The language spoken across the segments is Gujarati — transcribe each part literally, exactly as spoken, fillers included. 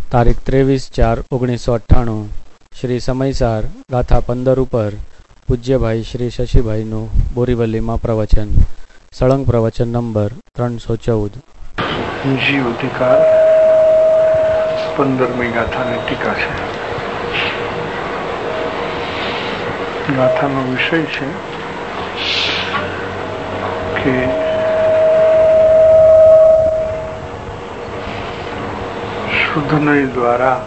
તારીખ ત્રેવીસ ચાર ઓગણીસો અઠ્ઠાણું શ્રી સમયસાર ગાથા પંદર ઉપર પૂજ્યભાઈ શ્રી શશીભાઈનું બોરીવલીમાં પ્રવચન. સળંગ પ્રવચન નંબર ત્રણસો ચૌદ. જીવ અધિકાર પંદરમી ગાથાની ટીકા છે. ગાથાનો વિષય છે કે શુદ્ધનય દ્વારા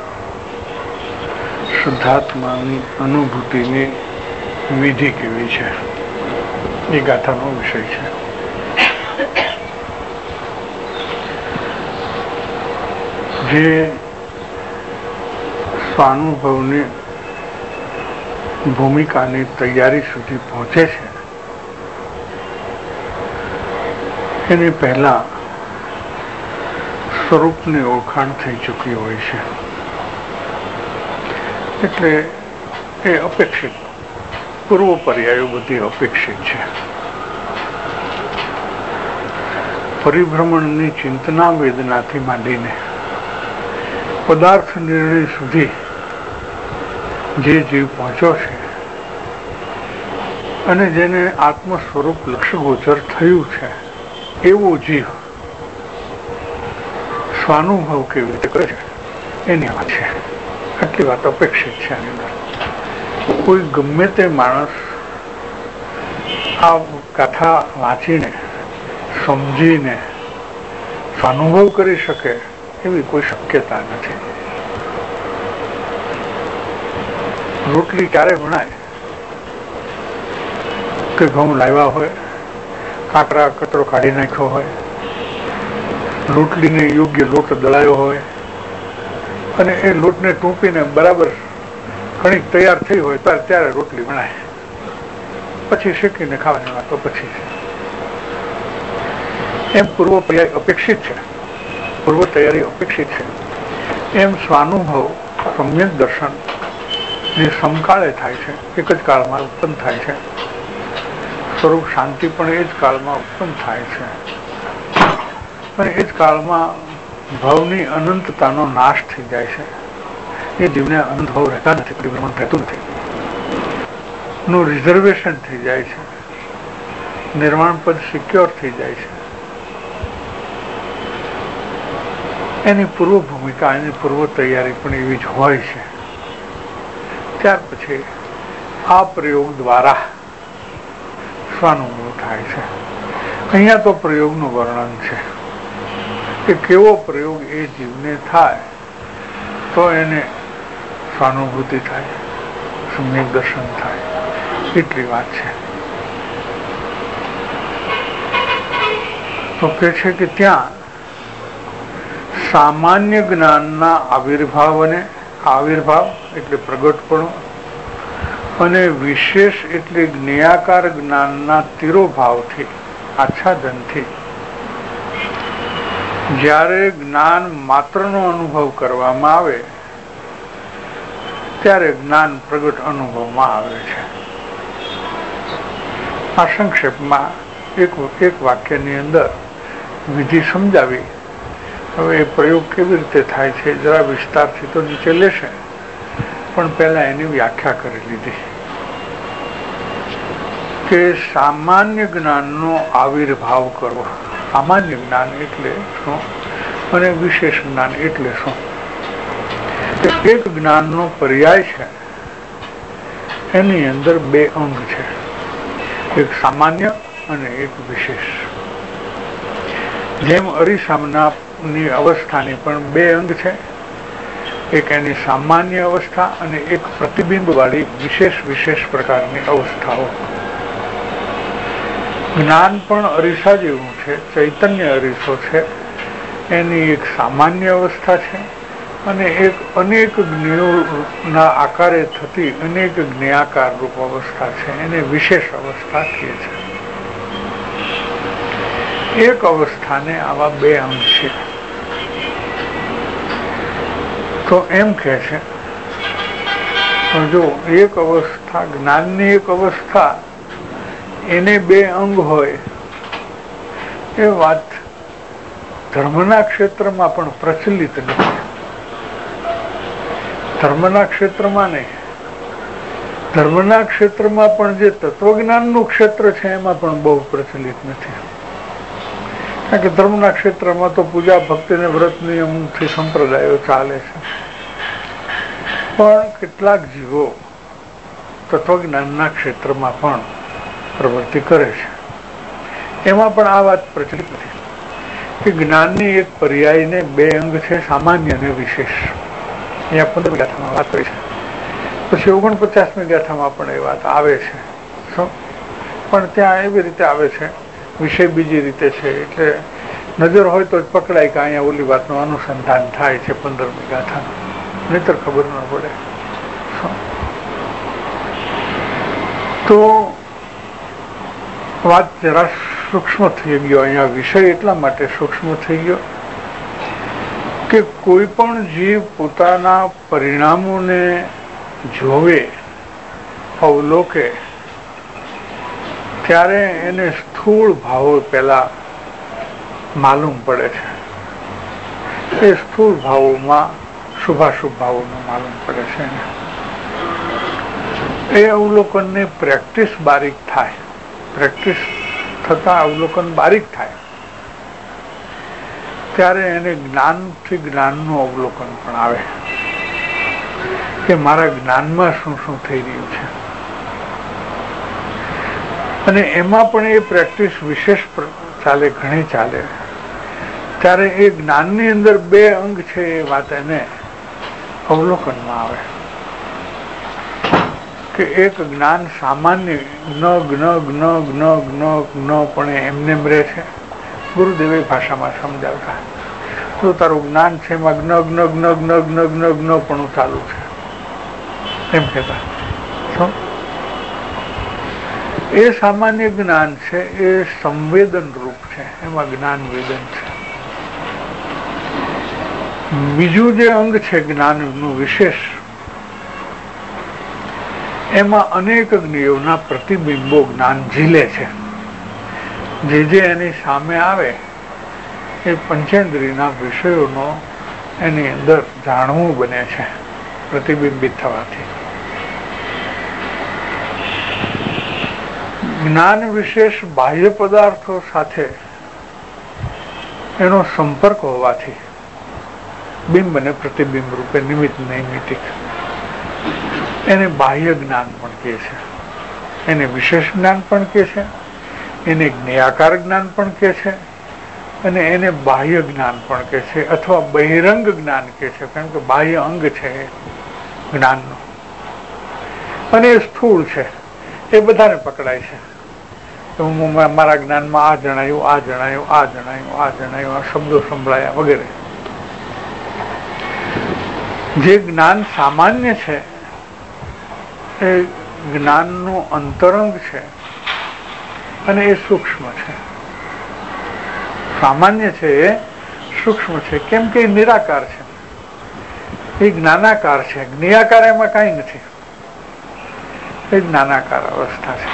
શુદ્ધાત્માની અનુભૂતિની વિધિ કેવી છે, એ ગાથાનો વિષય છે. જે સ્વાનુભવની ભૂમિકાની તૈયારી સુધી પહોંચે છે એની પહેલા સ્વરૂપની ઓળખાણ થઈ ચૂકી હોય છે. એટલે એ અપેક્ષિત પૂર્વ પર્યાયો બધી અપેક્ષિત છે. પરિભ્રમણની ચિંતના વેદનાથી માંડીને પદાર્થ નિર્ણય સુધી જે જીવ પહોંચ્યો છે અને જેને આત્મ સ્વરૂપ લક્ષ્ય ગોચર થયું છે એવો જીવ સ્વાનુભવ કેવી રીતે કરે છે એની વાત છે. આટલી વાત અપેક્ષિત છે. આની અંદર કોઈ ગમે તે માણસ આ કથા વાંચીને સમજીને સ્વાનુભવ કરી શકે એવી કોઈ શક્યતા નથી. રોટલી ક્યારે વણાય કે ઘઉં લાવ્યા હોય, કાંકરા કચરો કાઢી નાખ્યો હોય, રોટલીને યોગ્ય લોટ દળાયો હોય અને એ લોટને ટૂંપીને બરાબર કણીક તૈયાર થઈ હોય ત્યારે ત્યારે રોટલી વણાય. પછી શેકીને ખાવાની વાતો પછી છે. એમ પૂર્વ પર્યાય અપેક્ષિત છે, પૂર્વ તૈયારી અપેક્ષિત છે. એમ સ્વાનુભવ સમ્યક દર્શન જે સમકાળે થાય છે, એક જ કાળમાં ઉત્પન્ન થાય છે. સ્વરૂપ શાંતિ પણ એ જ કાળમાં ઉત્પન્ન થાય છે અને એ જ કાળમાં ભાવની અનંતતાનો નાશ થઈ જાય છે. એ જીવને અનંત ભાવ રહેતા નથી, પરિભ્રમણ રહેતું નથી, નું રિઝર્વેશન થઈ જાય છે, નિર્વાણ પદ સિક્યોર થઈ જાય છે. એની પૂર્વ ભૂમિકા, એની પૂર્વ તૈયારી પણ એવી જ હોય છે. ત્યાર પછી આ પ્રયોગ દ્વારા સ્વાનુભવ થાય છે. અહીંયા તો પ્રયોગનું વર્ણન છે કે કેવો પ્રયોગ એ જીવને થાય તો એને સ્વાનુભૂતિ થાય, સમ્યક દર્શન થાય, એટલી વાત છે. તો કે છે કે ત્યાં સામાન્ય જ્ઞાનના આવિર્ભાવ અને આવિર્ભાવ એટલે પ્રગટપણું અને વિશેષ એટલે જ્ઞેયાકાર જ્ઞાનના તિરોભાવથી, આચ્છાદનથી જ્યારે જ્ઞાન માત્રનો અનુભવ કરવામાં આવે ત્યારે જ્ઞાન પ્રગટ અનુભવમાં આવે છે. આ સંક્ષેપમાં એક એક વાક્યની અંદર વિધિ સમજાવી. હવે એ પ્રયોગ કેવી રીતે થાય છે જરા વિસ્તારથી તો નીચે લેશે, પણ પહેલા એની વ્યાખ્યા કરી લીધી કે સામાન્ય જ્ઞાનનો આવિર્ભાવ કરવો. સામાન્ય જ્ઞાન એટલે શું અને વિશેષ જ્ઞાન એટલે શું? એક જ્ઞાનનો પર્યાય છે, એની અંદર બે અંગ છે, એક સામાન્ય અને એક વિશેષ. જેમ અરીસામના ની અવસ્થાની પણ બે અંગ છે, એક એની સામાન્ય અવસ્થા અને એક પ્રતિબિંબ વાળી વિશેષ વિશેષ પ્રકારની અવસ્થાઓ. જ્ઞાન પણ અરીસા જેવું છે, ચૈતન્ય અરીસો છે. એની એક સામાન્ય અવસ્થા છે અને એક અનેક જ્ઞેયોના આકારે થતી અનેક જ્ઞેયાકાર રૂપ અવસ્થા છે, એને વિશેષ અવસ્થા કહે છે. એક અવસ્થાને આવા બે અંગ છે. તો એમ કહે છે જો એક અવસ્થા, જ્ઞાનની એક અવસ્થા, એને બે અંગ હોય એ વાત ધર્મના ક્ષેત્રમાં પણ પ્રચલિત નથી. ધર્મના ક્ષેત્રમાં નહીં, ધર્મના ક્ષેત્રમાં પણ જે તત્વજ્ઞાનનું ક્ષેત્ર છે એમાં પણ બહુ પ્રચલિત નથી. કારણ કે ધર્મના ક્ષેત્રમાં તો પૂજા ભક્તિ ને વ્રત નિયમથી સંપ્રદાયો ચાલે છે, પણ કેટલાક જીવો તત્વજ્ઞાનના ક્ષેત્રમાં પણ પ્રવૃત્તિ કરે છે. એમાં પણ આ વાત પ્રચલિત નથી કે જ્ઞાનની એક પર્યાયને બે અંગ છે, સામાન્ય અને વિશેષ. અહીંયા પંદર ગાથામાં વાત કરી છે, પછી ઓગણપચાસમી ગાથામાં પણ એ વાત આવે છે, પણ ત્યાં એવી રીતે આવે છે, વિષય બીજી રીતે છે. એટલે નજર હોય તો જ પકડાય કે અહીંયા ઓલી વાતનું અનુસંધાન થાય છે પંદરમી ગાથાનું, નહીતર ખબર ન પડે. તો વાત જરા સૂક્ષ્મ થઈ ગયો. અહીંયા વિષય એટલા માટે સૂક્ષ્મ થઈ ગયો કે કોઈ પણ જીવ પોતાના પરિણામોને જોવે, અવલોકે, ત્યારે એને સ્થૂળ ભાવો પેલા માલુમ પડે છે. એ સ્થૂળ ભાવોમાં શુભાશુભ ભાવોનું માલુમ પડે છે. એ અવલોકનની પ્રેક્ટિસ બારીક થાય, પ્રેક્ટિસ થતા અવલોકન બારીક થાય ત્યારે એને જ્ઞાનથી જ્ઞાનનું અવલોકન પણ આવે કે મારા જ્ઞાનમાં શું શું થઈ રહ્યું છે. અને એમાં પણ એ પ્રેક્ટિસ વિશેષ ચાલે, ઘણી ચાલે. ત્યારે એ જ્ઞાનની અંદર બે અંગ છે એ વાત એને અવલોકનમાં આવે કે એક જ્ઞાન સામાન્ય જ્ઞ જ્ઞ જ્ઞ જ્ઞ જ્ઞ જ્ઞ પણ એમને એમ રહે છે. ગુરુદેવે ભાષામાં સમજાવતા તો તારું જ્ઞાન છે એમાં જ્ઞ જ્ઞ જ્ઞ જ્ઞ જ્ઞ જ્ઞ જ્ઞ પણ ચાલુ છે એમ કહેતા. એ સામાન્ય જ્ઞાન છે એ સંવેદન રૂપ છે, એમાં જ્ઞાન વેદન છે. બીજું જે અંગ છે જ્ઞાનનું વિશેષ, એમાં અનેક જ્ઞેયોના પ્રતિબિંબો જ્ઞાન ઝીલે છે. જે જે એની સામે આવે એ પંચેન્દ્રિયના વિષયોનો એની અંદર જાણવું બને છે પ્રતિબિંબિત થવાથી. જ્ઞાન વિશેષ બાહ્ય પદાર્થો સાથે એનો સંપર્ક હોવાથી બિંબ અને પ્રતિબિંબ રૂપે નિમિત્ત નૈમિતિક એને બાહ્ય જ્ઞાન પણ કહે છે, એને વિશેષ જ્ઞાન પણ કહે છે, એને જ્ઞેયાકાર જ્ઞાન પણ કહે છે, અને એને બાહ્ય જ્ઞાન પણ કહે છે, અથવા બહિરંગ જ્ઞાન કહે છે. કારણ કે બાહ્ય અંગ છે જ્ઞાનનો અને એ સ્થૂળ છે, એ બધાને પકડાય છે. તો હું મારા જ્ઞાનમાં આ જણાયું, આ જણાયું, આ જણાયું, આ જણાયું, આ શબ્દો સંભળાયા વગેરે. જે જ્ઞાન સામાન્ય છે એ જ્ઞાનનું અંતરંગ છે અને એ સૂક્ષ્મ છે. સામાન્ય છે એ સૂક્ષ્મ છે, કેમ કે એ નિરાકાર છે, એ જ્ઞાનાકાર છે. જ્ઞેયાકાર એમાં કઈ નથી, એ જ્ઞાનાકાર અવસ્થા છે.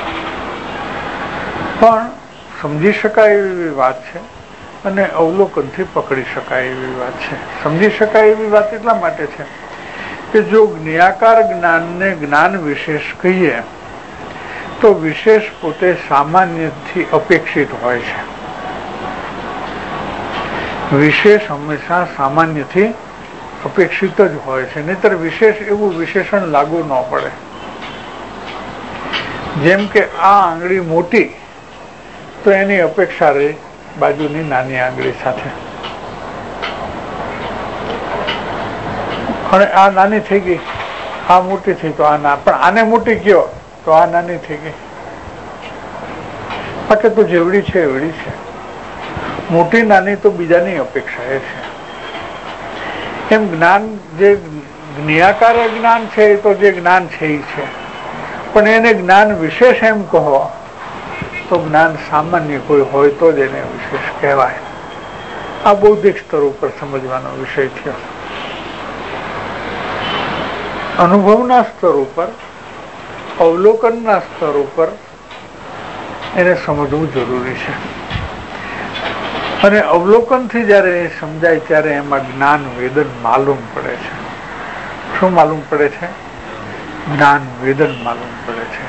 પણ સમજી શકાય એવી વાત છે અને અવલોકનથી પકડી શકાય એવી વાત છે. સમજી શકાય એવી વાત એટલા માટે છે કે જો જ્ઞેયાકાર જ્ઞાનને જ્ઞાન વિશેષ કહીએ તો વિશેષ પોતે સામાન્યથી અપેક્ષિત હોય છે. વિશેષ હંમેશા સામાન્યથી અપેક્ષિત જ હોય છે, નહીતર વિશેષ એવું વિશેષણ લાગુ ન પડે. જેમ કે આ આંગળી મોટી તો એની અપેક્ષા રહી બાજુની નાની આંગળી સાથે, અને આ નાની થઈ ગઈ, આ મોટી થઈ તો આ ના, પણ આને મોટી કયો તો આ નાની થઈ ગઈ. બાકી તો જેવડી છે એવડી છે. મોટી નાની તો બીજાની અપેક્ષા એ છે. એમ જ્ઞાન જે જ્ઞેયાકાર જ્ઞાન છે એ તો જે જ્ઞાન છે એ છે, પણ એને જ્ઞાન વિશેષ એમ કહો તો જ્ઞાન સામાન્ય કોઈ હોય તો જ એને વિશેષ કહેવાય. આ બૌદ્ધિક સ્તર ઉપર સમજવાનો વિષય થયો. અનુભવના સ્તર ઉપર, અવલોકનના સ્તર ઉપર એને સમજવું જરૂરી છે. અને અવલોકનથી જયારે એ સમજાય ત્યારે એમાં જ્ઞાન વેદન માલુમ પડે છે. શું માલુમ પડે છે? જ્ઞાન વેદન માલુમ પડે છે.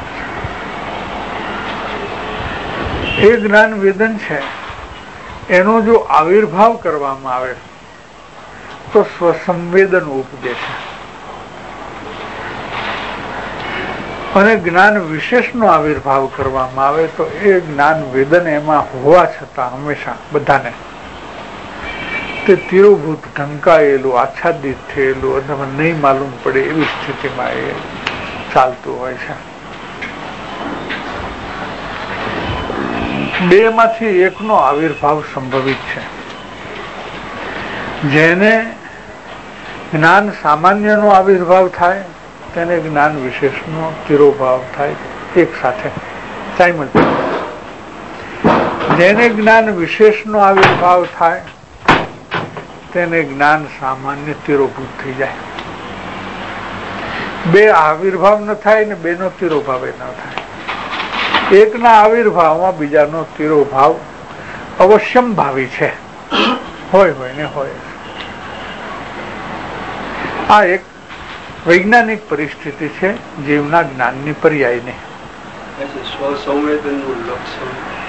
એ જ્ઞાન વેદન છે એનો જો આવિર્ભાવ કરવામાં આવે તો સ્વસંવેદન ઉપજે છે. અને જ્ઞાન વિશેષનો આવિર્ભાવ કરવામાં આવે તો એ જ્ઞાન વેદન એમાં હોવા છતાં હંમેશા બધાને તે તિરોભૂત ઢંકાયેલું આચ્છાદિત થયેલું અથવા નહીં માલુમ પડે એવી સ્થિતિમાં એ ચાલતું હોય છે. બે માંથી એકનો આવિર્ભાવ સંભવિત છે. જેને જ્ઞાન સામાન્યનો આવિર્ભાવ થાય તેને જ્ઞાન વિશેષનો તિરોભાવ થાય એક સાથે સાયમલ્ટેનિયસ. જેને જ્ઞાન વિશેષનો આવિર્ભાવ થાય તેને જ્ઞાન સામાન્ય તિરોભૂત થઈ જાય. બે આવિર્ભાવ ન થાય ને બેનો તિરોભાવ ન થાય. એકના આવિર્ભાવમાં બીજાનો તિરોભાવ અવશ્યમ ભાવી છે, હોય હોય ને હોય. આ એક વૈજ્ઞાનિક પરિસ્થિતિ છે જીવના જ્ઞાનની પર્યાયની. સ્વસંવેદનનું લક્ષણ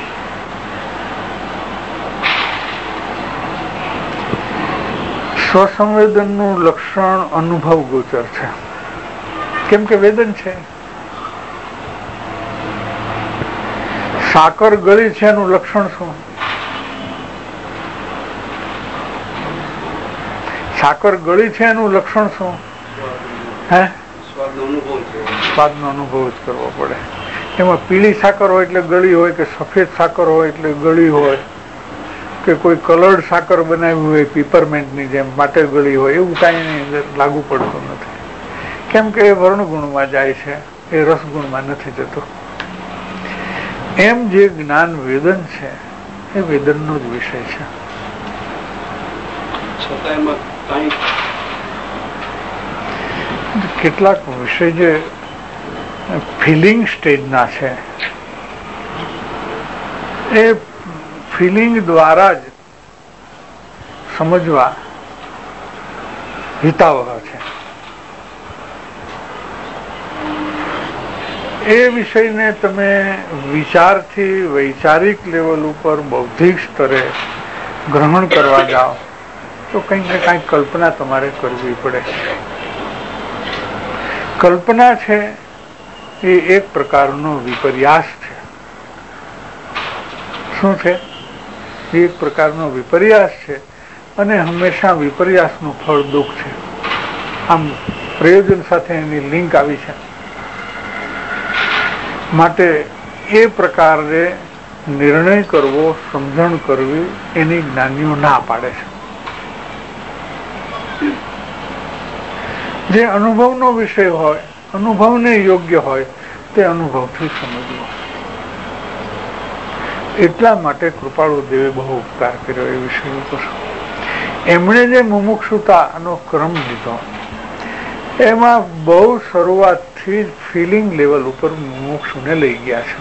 સ્વસંવેદનનું લક્ષણ અનુભવ ગોચર છે, કેમ કે વેદન છે. સાકર ગળી છે એનું લક્ષણ શું? સાકર ગળી છે એનું લક્ષણ શું? હે સ્વાદનો અનુભવ જ કરવો પડે. એમાં પીળી સાકર હોય એટલે ગળી હોય, કે સફેદ સાકર હોય એટલે ગળી હોય, કે કોઈ કલર્ડ સાકર બનાવ્યું હોય પીપરમેન્ટની જેમ માટે ગળી હોય, એવું કાંઈ એની અંદર લાગુ પડતું નથી. કેમ કે એ વર્ણગુણમાં જાય છે, એ રસગુણમાં નથી જતું. એમ જે જ્ઞાન વેદન છે એ વેદનનો જ વિષય છે. કેટલાક વિષય જે ફિલિંગ સ્ટેજના છે એ ફિલિંગ દ્વારા જ સમજવા હિતાવહ છે. એ વિષયને તમે વિચારથી વૈચારિક લેવલ ઉપર બૌદ્ધિક સ્તરે ગ્રહણ કરવા જાઓ તો કંઈક ને કંઈક કલ્પના તમારે કરવી પડે. કલ્પના છે એ એક પ્રકારનો વિપર્યાસ છે. શું છે? એક પ્રકારનો વિપર્યાસ છે અને હંમેશા વિપર્યાસનું ફળ દુઃખ છે. આમ પ્રયોજન સાથે એની લિંક આવી છે. માટે એ પ્રકારે નિર્ણય કરવો, સમજણ કરવી એની જ્ઞાનીઓ ના પાડે છે. જે અનુભવનો વિષય હોય, અનુભવને યોગ્ય હોય તે અનુભવથી સમજવો. એટલા માટે કૃપાળુ દેવે બહુ ઉપકાર કર્યો એ વિષય ઉપર. એમણે જે મુમુક્ષુતાનો ક્રમ લીધો એમાં બહુ શરૂઆતથી જ ફિલિંગ લેવલ ઉપર મુમુક્ષુને લઈ ગયા છે.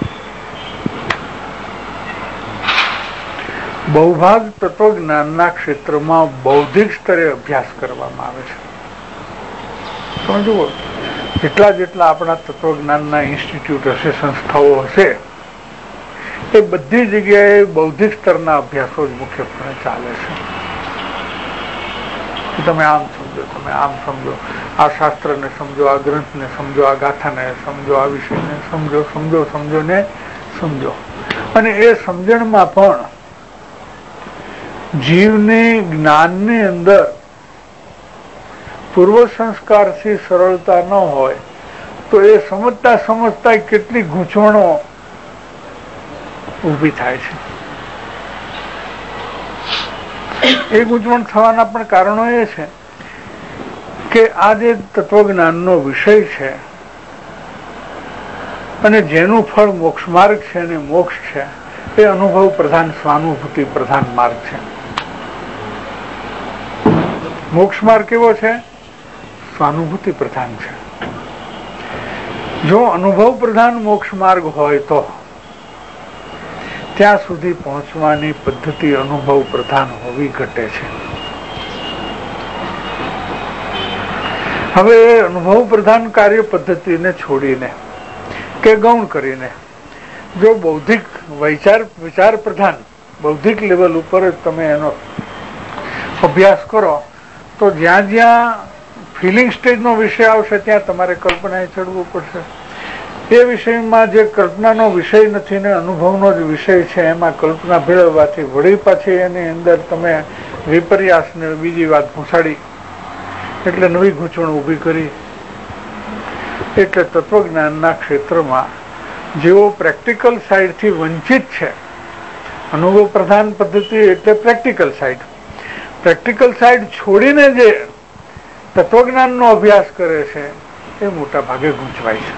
બહુભાગ તત્વજ્ઞાનના ક્ષેત્રમાં બૌદ્ધિક સ્તરે અભ્યાસ કરવામાં આવે છે. સમજવું, જેટલા જેટલા આપણા તત્વજ્ઞાનના ઇન્સ્ટિટ્યૂટ હશે, સંસ્થાઓ હશે, એ બધી જગ્યાએ બૌદ્ધિક સ્તરના અભ્યાસો જ મુખ્યપણે ચાલે છે. તમે આમ સમજો, તમે આમ સમજો, આ શાસ્ત્રને સમજો, આ ગ્રંથને સમજો, આ ગાથાને સમજો, આ વિષયને સમજો, સમજો સમજો ને સમજો. અને એ સમજણમાં પણ જીવને જ્ઞાનની અંદર પૂર્વ સંસ્કારથી સરળતા ન હોય તો એ સમજતા સમજતા કેટલી ગૂંચવણો ઊભી થાય છે. એ ગૂંચવણ થવાના પણ કારણો એ છે કે આ જે તત્વજ્ઞાનનો વિષય છે અને જેનું ફળ મોક્ષ માર્ગ છે અને મોક્ષ છે એ અનુભવ પ્રધાન, સ્વાનુભૂતિ પ્રધાન માર્ગ છે. મોક્ષ માર્ગ કેવો છે? સ્વાનુભૂતિ પ્રધાન છે. જો અનુભવ પ્રધાન મોક્ષ માર્ગ હોય તો ત્યાં સુધી પહોંચવાની પદ્ધતિ અનુભવ પ્રધાન હોવી ઘટે છે. હવે અનુભવ પ્રધાન કાર્ય પદ્ધતિને છોડીને કે ગૌણ કરીને જો બૌદ્ધિક વિચાર વિચાર પ્રધાન બૌદ્ધિક લેવલ ઉપર તમે એનો અભ્યાસ કરો તો જ્યાં જ્યાં ફિલિંગ સ્ટેજનો વિષય આવશે ત્યાં તમારે કલ્પનાએ ચડવું પડશે. એ વિષયમાં જે કલ્પનાનો વિષય નથી ને અનુભવનો જ વિષય છે એમાં કલ્પના ભેળવવાથી વળી પાછી એની અંદર તમે વિપર્યાસને બીજી વાત ઘૂંસાડી એટલે નવી ગૂંચવણ ઊભી કરી. એટલે તત્વજ્ઞાનના ક્ષેત્રમાં જેઓ પ્રેક્ટિકલ સાઈડથી વંચિત છે, અનુભવ પ્રધાન પદ્ધતિ એટલે પ્રેક્ટિકલ સાઈડ, પ્રેક્ટિકલ સાઈડ છોડીને જે તત્વજ્ઞાનનો અભ્યાસ કરે છે એ મોટા ભાગે ગૂંચવાય છે.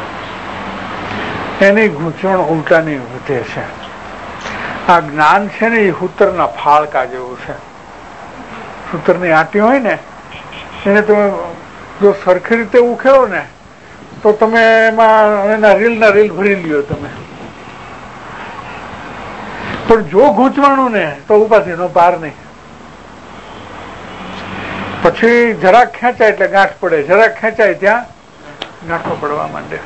એની ગૂંચવણ ઉલટાની વધે છે. આ જ્ઞાન છે ને એ સૂતરના ફાળકા જેવું છે. સૂતરની આંટી હોય ને એને તમે જો સરખી રીતે ઉખેવો ને તો તમે એમાં એના રીલ ના રીલ ભરી લ્યો તમે, પણ જો ગૂંચવાનું ને તો ઉપાધિનો પાર નહીં. પછી જરાક ખેંચાય એટલે ગાંઠ પડે, જરાક ખેંચાય ત્યાં ગાંઠો પડવા માંડે.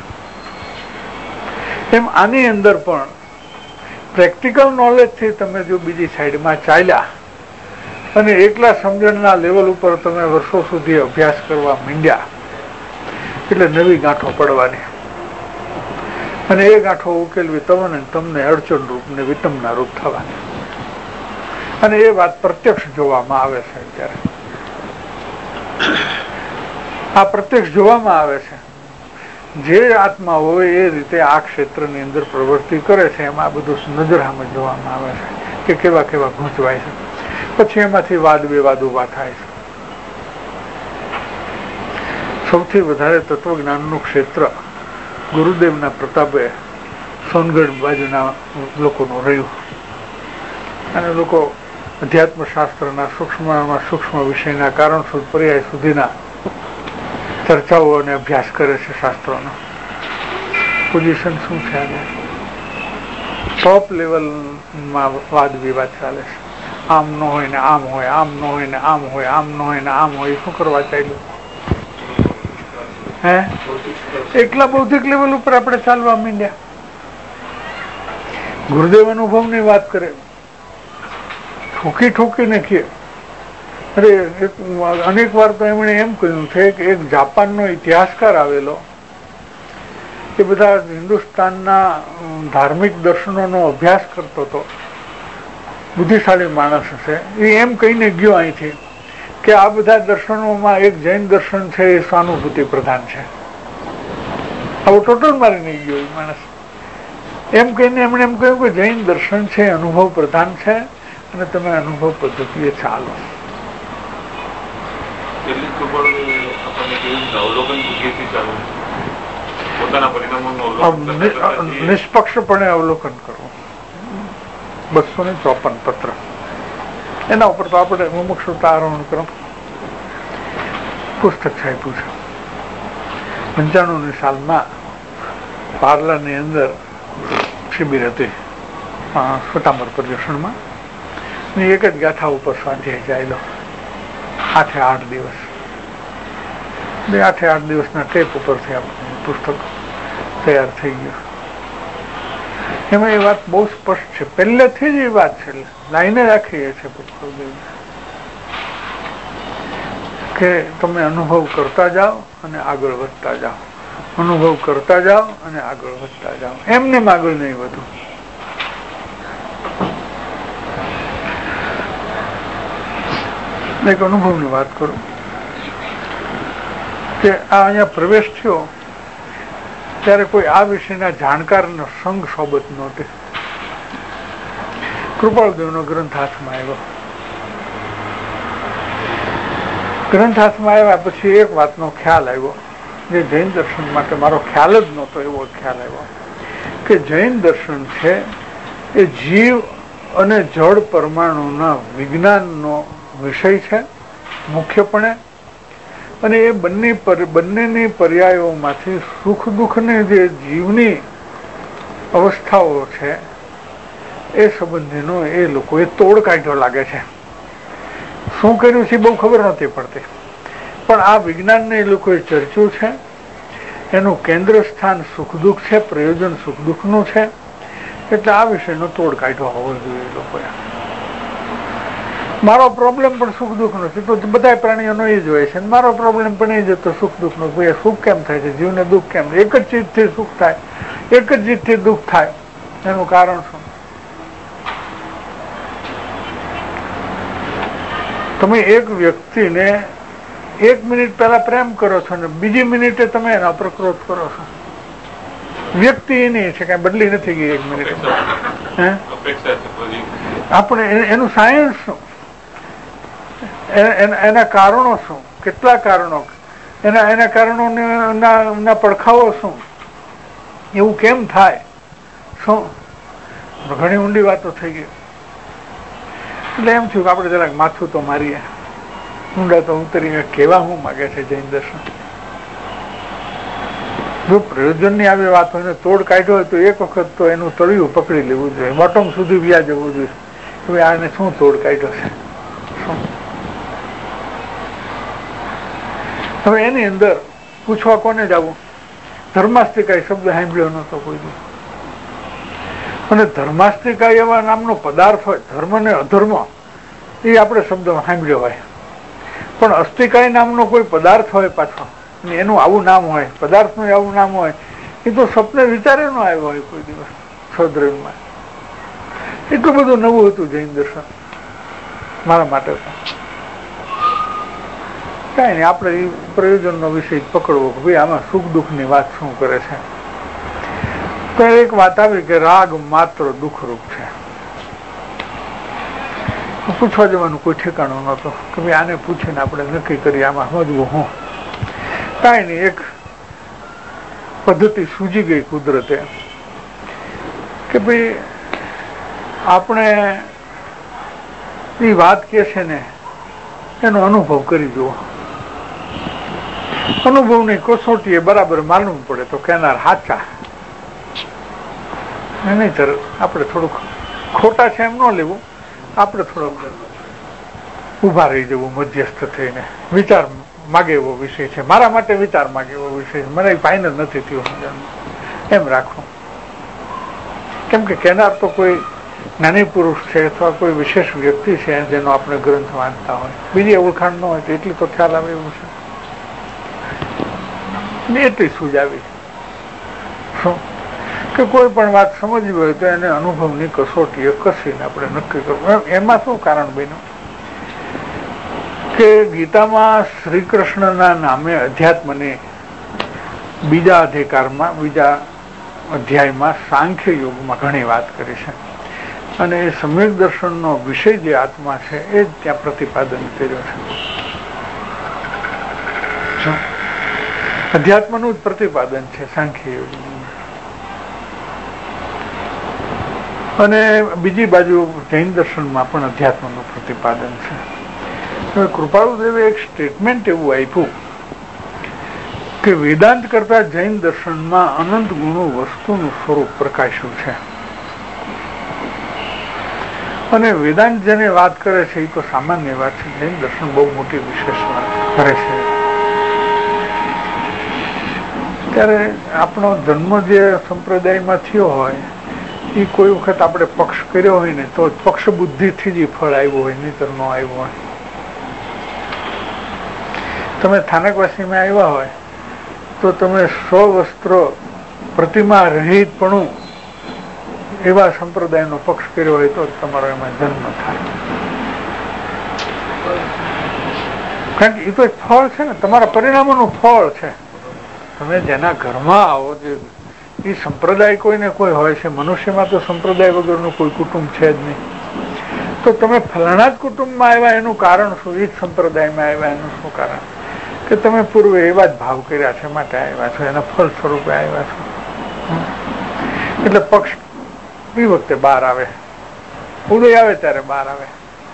એમ આની અંદર પણ પ્રેક્ટિકલ નોલેજથી તમે જો બીજી સાઈડમાં ચાલ્યા અને એકલા સમજણના લેવલ ઉપર તમે વર્ષો સુધી અભ્યાસ કરવા માંડ્યા એટલે નવી ગાંઠો પડવાની અને એ ગાંઠો ઉકેલવી તમને તમને અડચણ રૂપ ને વિતમના રૂપ થવાની. અને એ વાત પ્રત્યક્ષ જોવામાં આવે છે. અત્યારે આ પ્રત્યક્ષ જોવામાં આવે છે. જે આત્મા હોય એ રીતે આ ક્ષેત્રની અંદર પ્રવૃત્તિ કરે છે એમાં આ બધું નજર સામે જોવામાં આવે છે કે કેવા કેવા ગૂંચવાય છે. પછી એમાંથી વાદ વિવાદ ઉભા થાય છે. સૌથી વધારે તત્વજ્ઞાનનું ક્ષેત્ર ગુરુદેવના પ્રતાપે સોનગઢ બાજુના લોકોનું રહ્યું અને લોકો અધ્યાત્મ શાસ્ત્રના સૂક્ષ્મમાં સૂક્ષ્મ વિષયના કારણ સુધી પર્યાય સુધીના ચર્ચાઓ અને અભ્યાસ કરે છે. શાસ્ત્રોનો પોઝિશન શું છે? ટોપ લેવલમાં વાદ વિવાદ ચાલે છે. આમ ન હોય ને આમ હોય, આમ ન હોય ને આમ હોય, આમ ન હોય ને આમ હોય. શું કરવા ચાલ્યું? હે એકલા બૌદ્ધિક લેવલ ઉપર આપણે ચાલવા માંડ્યા. ગુરુદેવ અનુભવની વાત કરે, ઠોકી ઠોકીને કહે. અરે અનેક વાર તો એમણે એમ કહ્યું છે કે એક જાપાનનો ઇતિહાસકાર આવેલો, એ બધા હિન્દુસ્તાનના ધાર્મિક દર્શનોનો અભ્યાસ કરતો હતો, બુદ્ધિશાળી માણસ હશે. એ એમ કહીને ગયો અહીંથી કે આ બધા દર્શનોમાં એક જૈન દર્શન છે એ સ્વાનુભૂતિ પ્રધાન છે. આવું ટોટલ મારી નહીં ગયો એ માણસ. એમ કહીને એમણે એમ કહ્યું કે જૈન દર્શન છે અનુભવ પ્રધાન છે અને તમે અનુભવ પદ્ધતિએ ચાલો. નિષ્પક્ષપણે અવલોકન કરવું. બસો ને ચોપન પત્ર એના ઉપર તો આપણે મુમુક્ષુતા આરોહણ ક્રમ પુસ્તક છાપ્યું છે. પંચાણું ની સાલમાં પાર્લાની અંદર શિબિર હતી સ્વતાંબર પર્યૂષણમાં. એક જ ગાથા ઉપર સ્વાધ્યાય ચાલ્યો આઠે આઠ દિવસ. બે આઠે આઠ દિવસના ટેપ ઉપરથી આ પુસ્તક તૈયાર થઈ ગયું. એમાં એ વાત બહુ સ્પષ્ટ છે, પહેલેથી જ એ વાત છે, લાઈને રાખીએ છે કે તમે અનુભવ કરતા જાઓ અને આગળ વધતા જાઓ, અનુભવ કરતા જાઓ અને આગળ વધતા જાઓ. એમને આગળ નહીં વધુ. એક અનુભવની વાત કરું કે આ અહીંયા પ્રવેશ થયો ત્યારે કોઈ આ વિષયના જાણકારનો સંઘ સોબત નહોતી. કૃપાળદેવનો ગ્રંથ હાથમાં આવ્યો. ગ્રંથ હાથમાં આવ્યા પછી એક વાતનો ખ્યાલ આવ્યો જે જૈન દર્શન માટે મારો ખ્યાલ જ નહોતો, એવો ખ્યાલ આવ્યો કે જૈન દર્શન છે એ જીવ અને જળ પરમાણુના વિજ્ઞાનનો વિષય છે મુખ્યપણે. અને એ બંને બંનેની પર્યાયોમાંથી સુખ દુઃખની જે જીવની અવસ્થાઓ છે એ સંબંધીનો એ લોકોએ તોડ કાઢ્યો લાગે છે. શું કર્યું છે બહુ ખબર નથી પડતી. પણ આ વિજ્ઞાનને એ લોકોએ ચર્ચ્યું છે, એનું કેન્દ્ર સ્થાન સુખ દુઃખ છે, પ્રયોજન સુખ દુઃખનું છે, એટલે આ વિષયનો તોડ કાઢવા હોવો જોઈએ એ લોકોએ. મારો પ્રોબ્લેમ પણ સુખ દુઃખનો છે તો બધા પ્રાણીઓનો એ જ હોય છે, મારો પ્રોબ્લેમ પણ એ જ હતો સુખ દુઃખનો. ભાઈ સુખ કેમ થાય છે, જીવને દુઃખ કેમ? એક જ ચીજથી સુખ થાય, એક જ ચીજથી દુઃખ થાય, એનું કારણ શું? તમે એક વ્યક્તિને એક મિનિટ પહેલા પ્રેમ કરો છો ને બીજી મિનિટે તમે એના પર ક્રોધ કરો છો. વ્યક્તિ એની છે, કઈ બદલી નથી ગઈ એક મિનિટ. આપણે એનું સાયન્સ શું, એના કારણો શું, કેટલા કારણો, એના એના કારણોના પડખાઓ શું, એવું કેમ થાય, શું? ઘણી ઊંડી વાતો થઈ ગઈ. એટલે એમ થયું કે આપણે જરાક માથું તો મારીએ, ઊંડા તો ઉતરીને કેવા હું માગે છે જૈન દર્શન. જો પ્રયોજનની આવી વાત હોય ને તોડ કાઢ્યો હોય તો એક વખત તો એનું તળિયું પકડી લેવું જોઈએ, બોટમ સુધી વ્યા જવું જોઈએ કે આને શું તોડ કાઢ્યો છે. હવે એની અંદર પૂછવા કોને જવું? ધર્માસ્તિકા શબ્દ સાંભળ્યો નતો કોઈ દિવસ. અને ધર્માસ્તિકા એવા નામનો પદાર્થ હોય, ધર્મ ને અધર્મ એ આપણે શબ્દ સાંભળ્યો હોય, પણ અસ્તિકાય નામનો કોઈ પદાર્થ હોય પાછો, એનું આવું નામ હોય, પદાર્થનું આવું નામ હોય, એ તો સપને વિચારે ન આવ્યો હોય કોઈ દિવસ સદ્રવમાં. એટલું બધું નવું હતું જૈન દર્શન મારા માટે. કઈ નઈ, આપણે એ પ્રયોજનનો વિષય પકડવો કે ભાઈ આમાં સુખ દુઃખની વાત શું કરે છે. તો એક વાત આવી કે રાગ માત્ર દુઃખરૂપ છે. પૂછવા જવાનું કોઈ ઠેકાણું નહોતું કે ભાઈ આને પૂછીને આપણે નક્કી કરીએ આમાં સમજવું હું. કાંઈ નહીં, એક પદ્ધતિ સૂજી ગઈ કુદરતે કે ભાઈ આપણે એ વાત કે છે ને એનો અનુભવ કરી જુઓ. અનુભવની કસોટી એ બરાબર માલૂમ પડે તો કેનાર હાચા, નહીતર આપણે થોડુંક ખોટા છે એમ ન લેવું, આપણે થોડોક ઉભા રહી જવું મધ્યસ્થ થઈને. વિચાર માગે એવો વિષય છે, મારા માટે વિચાર માગે એવો વિષય છે, મને ફાઇનલ નથી થયું એમ રાખવું. કેમ કે કેનાર તો કોઈ જ્ઞાની પુરુષ છે અથવા કોઈ વિશેષ વ્યક્તિ છે જેનો આપણે ગ્રંથ વાંચતા હોય, બીજી ઓળખાણ ન હોય તો એટલી તો ખ્યાલ આવે એવું છે. એટલી સૂઝ આવી શું કે કોઈ પણ વાત સમજવી હોય તો એને અનુભવની કસોટીએ કસીને આપણે નક્કી કરવું. એમાં શું કારણ બન્યું કે ગીતામાં શ્રી કૃષ્ણના નામે અધ્યાત્મની બીજા અધિકારમાં બીજા અધ્યાયમાં સાંખ્ય યોગમાં ઘણી વાત કરી છે, અને એ સમ્યક દર્શનનો વિષય જે આત્મા છે એ જ ત્યાં પ્રતિપાદન કર્યો છે. અધ્યાત્મનું જ પ્રતિપાદન છે સાંખ્ય યોગનું. અને બીજી બાજુ જૈન દર્શનમાં પણ અધ્યાત્મનું પ્રતિપાદન છે. હવે કૃપાળુદેવે એક સ્ટેટમેન્ટ એવું આપ્યું કે વેદાંત કરતા જૈન દર્શનમાં અનંત ગુણો વસ્તુનું સ્વરૂપ પ્રકાશ્યું છે, અને વેદાંત જેને વાત કરે છે એ તો સામાન્ય વાત છે, જૈન દર્શન બહુ મોટી વિશેષ વાત કરે છે. ત્યારે આપણો જન્મ જે સંપ્રદાયમાં થયો હોય એ કોઈ વખત આપણે પક્ષ કર્યો હોય ને તો પક્ષ બુદ્ધિથી જ ફળ આવ્યું હોય, નહીતર ન આવ્યું હોય. તમે સ્થાનકવાસીમાં આવ્યા હોય તો તમે સ્વવસ્ત્ર પ્રતિમા રહિતપણું એવા સંપ્રદાયનો પક્ષ કર્યો હોય તો તમારો એમાં જન્મ થાય. કારણ કે એ તો એક ફળ છે ને, તમારા પરિણામોનું ફળ છે. તમે જેના ઘરમાં આવો એ સંપ્રદાય કોઈને કોઈ હોય છે, મનુષ્યમાં તો સંપ્રદાય વગરનું કોઈ કુટુંબ છે જ નહીં. તો તમે ફલાણા જ કુટુંબમાં આવ્યા એનું કારણ શું? એ જ સંપ્રદાયમાં આવ્યા એનું શું કારણ? કે તમે પૂર્વે એવા જ ભાવ કર્યા છે માટે આવ્યા છો, એના ફળ સ્વરૂપે આવ્યા છો. એટલે પક્ષ એ વખતે બહાર આવે, ઉદય આવે ત્યારે બહાર આવે.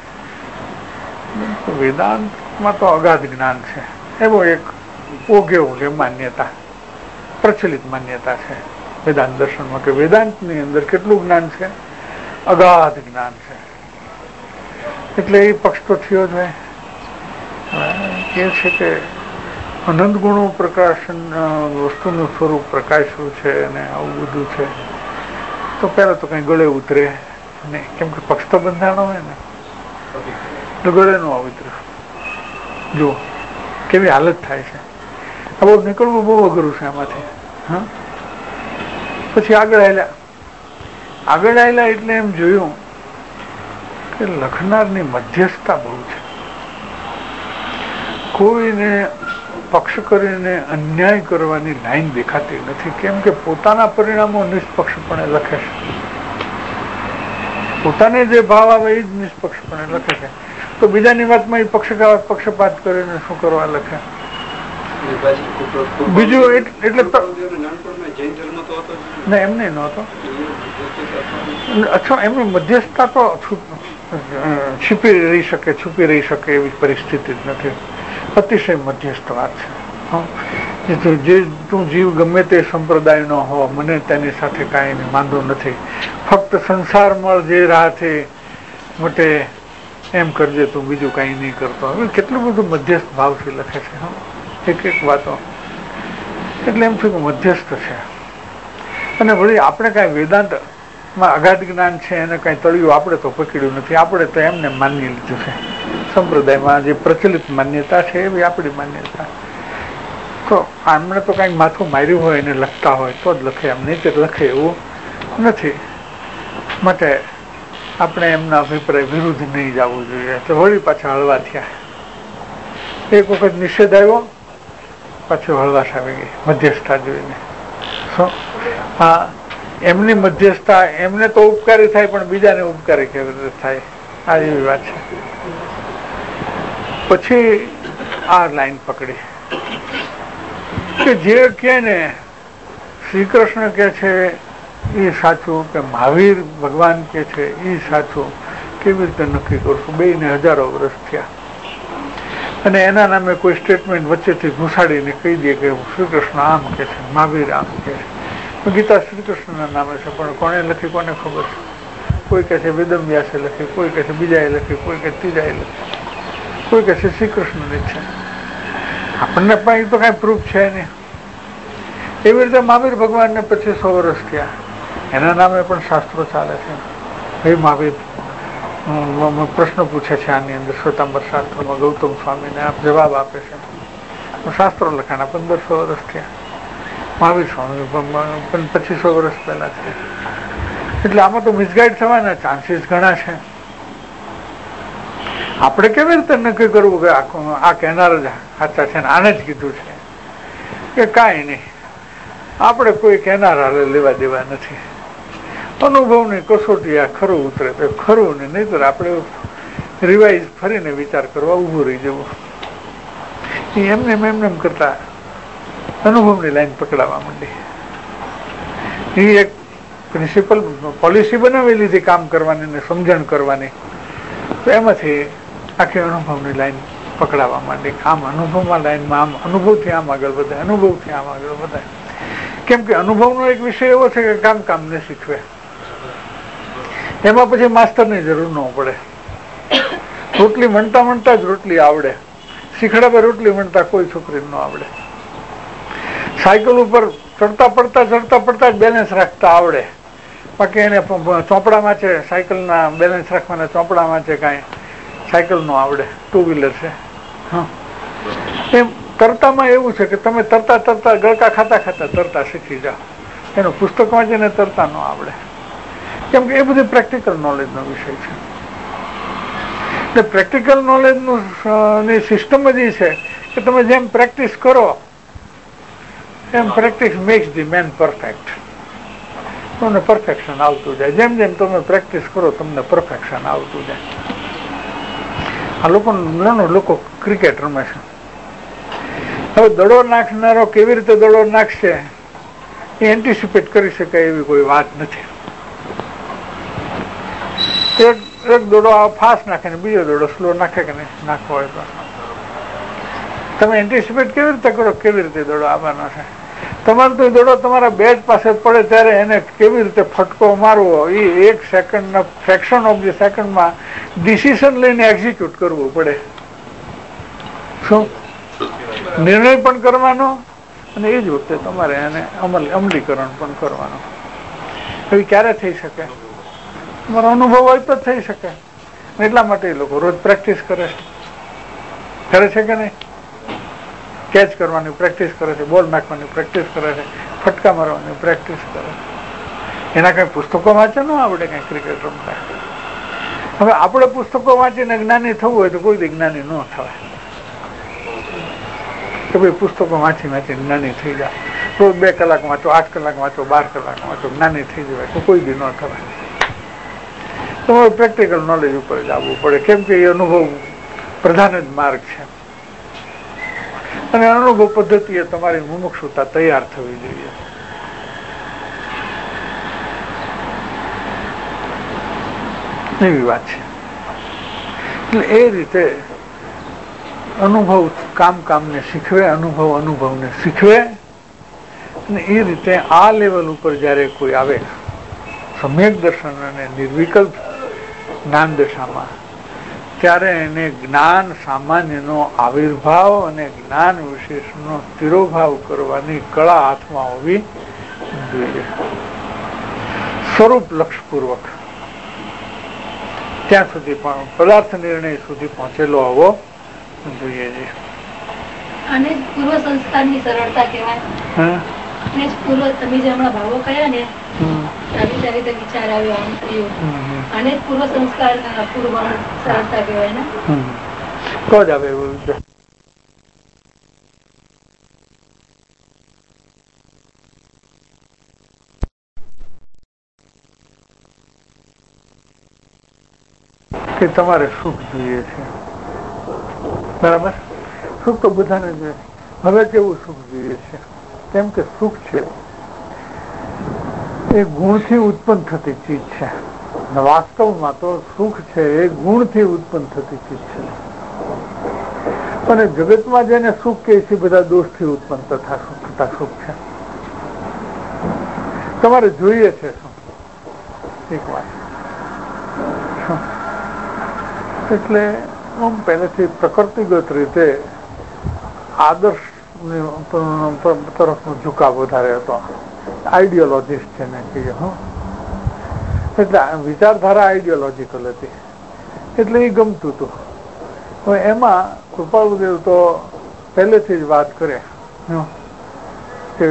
વેદાંતમાં તો અગાધ જ્ઞાન છે, એવો એક ઓઘે ઓઘે માન્યતા, પ્રચલિત માન્યતા છે વેદાંત દર્શનમાં કે વેદાંતની અંદર કેટલું જ્ઞાન છે? અગાધ જ્ઞાન છે. એટલે એ પક્ષ તો થયો જ હોય. એ છે કે અનંત ગુણો પ્રકાશન વસ્તુનું સ્વરૂપ પ્રકાશ્યું છે અને આવું બધું છે, તો પહેલા તો કઈ ગળે ઉતરે નહીં, કેમ કે પક્ષ તો બંધાણો હોય ને, તો ગળે નો ઉતરે. જુઓ કેવી હાલત થાય છે. આ બહુ નીકળવું બહુ અઘરું છે આમાંથી. હા, પછી આગળ આવેલા આગળ આવેલા એટલે એમ જોયું કે લખનારની મધ્યસ્થતા બહુ છે. કોઈને પક્ષ કરીને અન્યાય કરવાની લાઈન દેખાતી નથી, કેમ કે પોતાના પરિણામો નિષ્પક્ષપણે લખે છે, પોતાને જે ભાવ આવે એ જ નિષ્પક્ષપણે લખે છે. તો બીજાની વાતમાં એ પક્ષપાત પક્ષપાત કરીને શું કરવા લખે? બીજું એટલે એમને નહોતો. અચ્છા, એમની મધ્યસ્થતા તો છીપી રહી શકે, છુપી રહી શકે એવી પરિસ્થિતિ જ નથી. અતિશય મધ્યસ્થ વાત છે. જે તું જીવ ગમે તે સંપ્રદાયનો હો, મને તેની સાથે કાંઈ વાંધો નથી, ફક્ત સંસાર મળ જે રાહથી મટે એમ કરજે, તું બીજું કાંઈ નહીં કરતો. હવે કેટલું બધું મધ્યસ્થ ભાવથી લખે છે એક એક વાતો. એટલે એમ થયું કે મધ્યસ્થ છે. અને વળી આપણે કાંઈ વેદાંતમાં અગાધ જ્ઞાન છે એને કાંઈ તળિયું આપણે તો પકડ્યું નથી, આપણે તો એમને માની લીધું છે. સંપ્રદાયમાં જે પ્રચલિત માન્યતા છે એવી આપણી માન્યતા. તો આમણે તો કાંઈક માથું માર્યું હોય એને લખતા હોય તો જ લખે, એમ નહીં તો લખે એવું નથી. માટે આપણે એમના અભિપ્રાય વિરુદ્ધ નહીં જવું જોઈએ. તો વળી પાછા હળવા થયા. એક વખત નિષેધ આવ્યો, પાછું હળવાશ આવી ગઈ મધ્યસ્થતા જોઈને. શું હા, એમની મધ્યસ્થતા એમને તો ઉપકારી થાય, પણ બીજાને ઉપકારી કેવી રીતે થાય? આ એવી વાત છે. પછી આ લાઈન પકડી કે જે કે ને શ્રી કૃષ્ણ કે છે એ સાચું કે મહાવીર ભગવાન કે છે એ સાચું, કેવી રીતે નક્કી કરશું? બે ને હજારો વર્ષ થયા અને એના નામે કોઈ સ્ટેટમેન્ટ વચ્ચેથી ઘુસાડીને કહી દે કે શ્રી કૃષ્ણ આમ કે છે, મહાવીર આમ કે છે. ગીતા શ્રી કૃષ્ણના નામે છે, પણ કોને લખી કોને ખબર છે? કોઈ કહે છે વેદવ્યાસે લખી, કોઈ કહે છે બીજાએ લખી, કોઈ કહે ત્રીજાએ લખી, કોઈ કહે છે શ્રી કૃષ્ણની છે. આપણને પણ તો કાંઈ પ્રૂફ છે નહીં. એવી રીતે મહાવીર ભગવાનને પચીસો વર્ષ થયા, એના નામે પણ શાસ્ત્રો ચાલે છે. હે મહાવીર પ્રશ્ન પૂછે છે આની અંદર શ્વેતાંબર શાસ્ત્રમાં, ગૌતમ સ્વામીને આપ જવાબ આપે છે. શાસ્ત્રો લખાણા પંદરસો વર્ષ થયા, મહાવીર સ્વામી પણ પચીસો વર્ષ પહેલા થયા. એટલે આમાં તો મિસગાઈડ થવાના ચાન્સીસ ઘણા છે. આપણે કેવી રીતે નક્કી કરવું કે આ કહેનાર જ સાચા છે ને આને જ કીધું છે? કે કાંઈ નહીં, આપણે કોઈ કહેનાર હારે લેવા દેવા નથી. અનુભવની કસોટી આ ખરું ઉતરે તો ખરું ને, નહીં તો આપણે રિવાઇઝ ફરીને વિચાર કરવા ઊભું રહી જવું. એમને એમને એમ કરતા અનુભવની લાઈન પકડાવા માંડી. એ એક પ્રિન્સિપલ પોલિસી બનાવી લીધી કામ કરવાની ને સમજણ કરવાની. તો એમાંથી આખી અનુભવની લાઈન પકડાવા માંડી. આમ અનુભવમાં લાઈનમાં આમ અનુભવથી આમ આગળ વધાય, અનુભવથી આમ આગળ વધાય. કેમ કે અનુભવનો એક વિષય એવો છે કે કામ કામને શીખવે, એમાં પછી માસ્ટરની જરૂર ન પડે. રોટલી વણતા વણતા જ રોટલી આવડે, શીખડાવે રોટલી વણતા કોઈ છોકરી ન આવડે. સાયકલ ઉપર ચડતા પડતા ચડતા પડતા જ બેલેન્સ રાખતા આવડે, બાકી એને ચોપડામાં છે સાયકલના બેલેન્સ રાખવાના ચોપડામાં છે કાંઈ સાયકલ નો આવડે, ટુ વ્હીલર છે. હા, એમ તરતામાં એવું છે કે તમે તરતા તરતા ગળકા ખાતા ખાતા તરતા શીખી જાઓ. એનું પુસ્તક વાંચીને તરતા ન આવડે, કેમ કે એ બધું પ્રેક્ટિકલ નોલેજનો વિષય છે. એટલે પ્રેક્ટિકલ નોલેજનું ની સિસ્ટમ જ એ છે કે તમે જેમ પ્રેક્ટિસ કરો એમ practice makes the man perfect. તમને પરફેક્શન આવતું જાય. જેમ જેમ તમે પ્રેક્ટિસ કરો તમને પરફેક્શન આવતું જાય. આ લોકો નાનો લોકો ક્રિકેટ રમે છે. હવે દડો નાખનારો કેવી રીતે દડો નાખશે એ એન્ટિસિપેટ કરી શકાય એવી કોઈ વાત નથી. એક એક દડો ફાસ્ટ નાખે ને બીજો દડો સ્લો નાખે કે નહીં નાખવો હોય તો તમે એન્ટિસિપેટ કેવી રીતે કરો કેવી રીતે દડો આવવાનો છે? તમારે તો દડો તમારા બેટ પાસે પડે ત્યારે એને કેવી રીતે ફટકો મારવો એ એક સેકન્ડના ફ્રેક્શન ઓફ ધી સેકન્ડમાં ડિસિઝન લઈને એક્ઝિક્યુટ કરવું પડે. શું નિર્ણય પણ કરવાનો અને એ જ વખતે તમારે એને અમલ અમલીકરણ પણ કરવાનું. એ ક્યારે થઈ શકે? તમારો અનુભવ હોય તો થઈ શકે. એટલા માટે એ લોકો રોજ પ્રેક્ટિસ કરે છે. કરે છે કે નહીં? કેચ કરવાની પ્રેક્ટિસ કરે છે, બોલ નાખવાની પ્રેક્ટિસ કરે છે, ફટકા મારવાની પ્રેક્ટિસ કરે છે. એના કઈ પુસ્તકો વાંચે ન આવડે કઈ ક્રિકેટ રમતા. હવે આપણે પુસ્તકો વાંચીને જ્ઞાની થવું હોય તો કોઈ જ્ઞાની ન થવાય કે ભાઈ પુસ્તકો વાંચી વાંચી જ્ઞાની થઈ જાય. રોજ બે કલાક વાંચો, આઠ કલાક વાંચો, બાર કલાક વાંચો, જ્ઞાની થઈ જવાય તો કોઈ દી ન થવાય. તમારે પ્રેક્ટિકલ નોલેજ ઉપર જ આવવું પડે, કેમ કે એ અનુભવ પ્રધાન જ માર્ગ છે. અને અનુભવ પદ્ધતિએ તમારી મુમુક્ષુતા તૈયાર થવી જોઈએ. એવી વાત છે. એટલે એ રીતે અનુભવ કામ કામને શીખવે, અનુભવ અનુભવને શીખવે. અને એ રીતે આ લેવલ ઉપર જયારે કોઈ આવે સમ્યક દર્શન અને નિર્વિકલ્પ જ્ઞાન દશામાં, ત્યારે એને જ્ઞાન સામાન્યનો આવિર્ભાવ અને જ્ઞાન વિશેષનો તિરોભાવ કરવાની કળા હાથમાં હોવી જોઈએ. સ્વરૂપ લક્ષપૂર્વક ત્યાં સુધી પણ પદાર્થ નિર્ણય સુધી પહોંચેલો હોવો જોઈએ છે. અને પૂર્વ સંસ્કારની સરળતા કહેવાય. અને પૂર્વ તમે જે હમણાં ભાવો કયા ને આવી રીતે વિચાર આવ્યો આમ થયું અને પૂર્વ સંસ્કાર પૂર્વ સરળતા કહેવાય ને. તો જ આવે એવું છે. કે તમારે સુખ જોઈએ છે, બરાબર? સુખ તો બધાને જોઈએ. હવે કેવું સુખ જોઈએ છે? કેમ કે સુખ છે એ ગુણથી ઉત્પન્ન થતી ચીજ છે. વાસ્તવમાં તો સુખ છે એ ગુણથી ઉત્પન્ન થતી ચીજ છે. અને જગતમાં જેને સુખ કહે છે બધા દોષથી ઉત્પન્ન થતા થતા સુખ છે. તમારે જોઈએ છે શું? એક વાત એટલે હું પહેલેથી પ્રકૃતિગત રીતે આદર્શ તરફનો ઝુકાવ વધારે હતો. આઈડિયોલોજીસ્ટ છે ને કહીએ. હું એટલે વિચારધારા આઈડિયોલોજીકલ હતી એટલે એ ગમતું હતું. હવે એમાં કૃપાળુદેવ તો પહેલેથી જ વાત કરે કે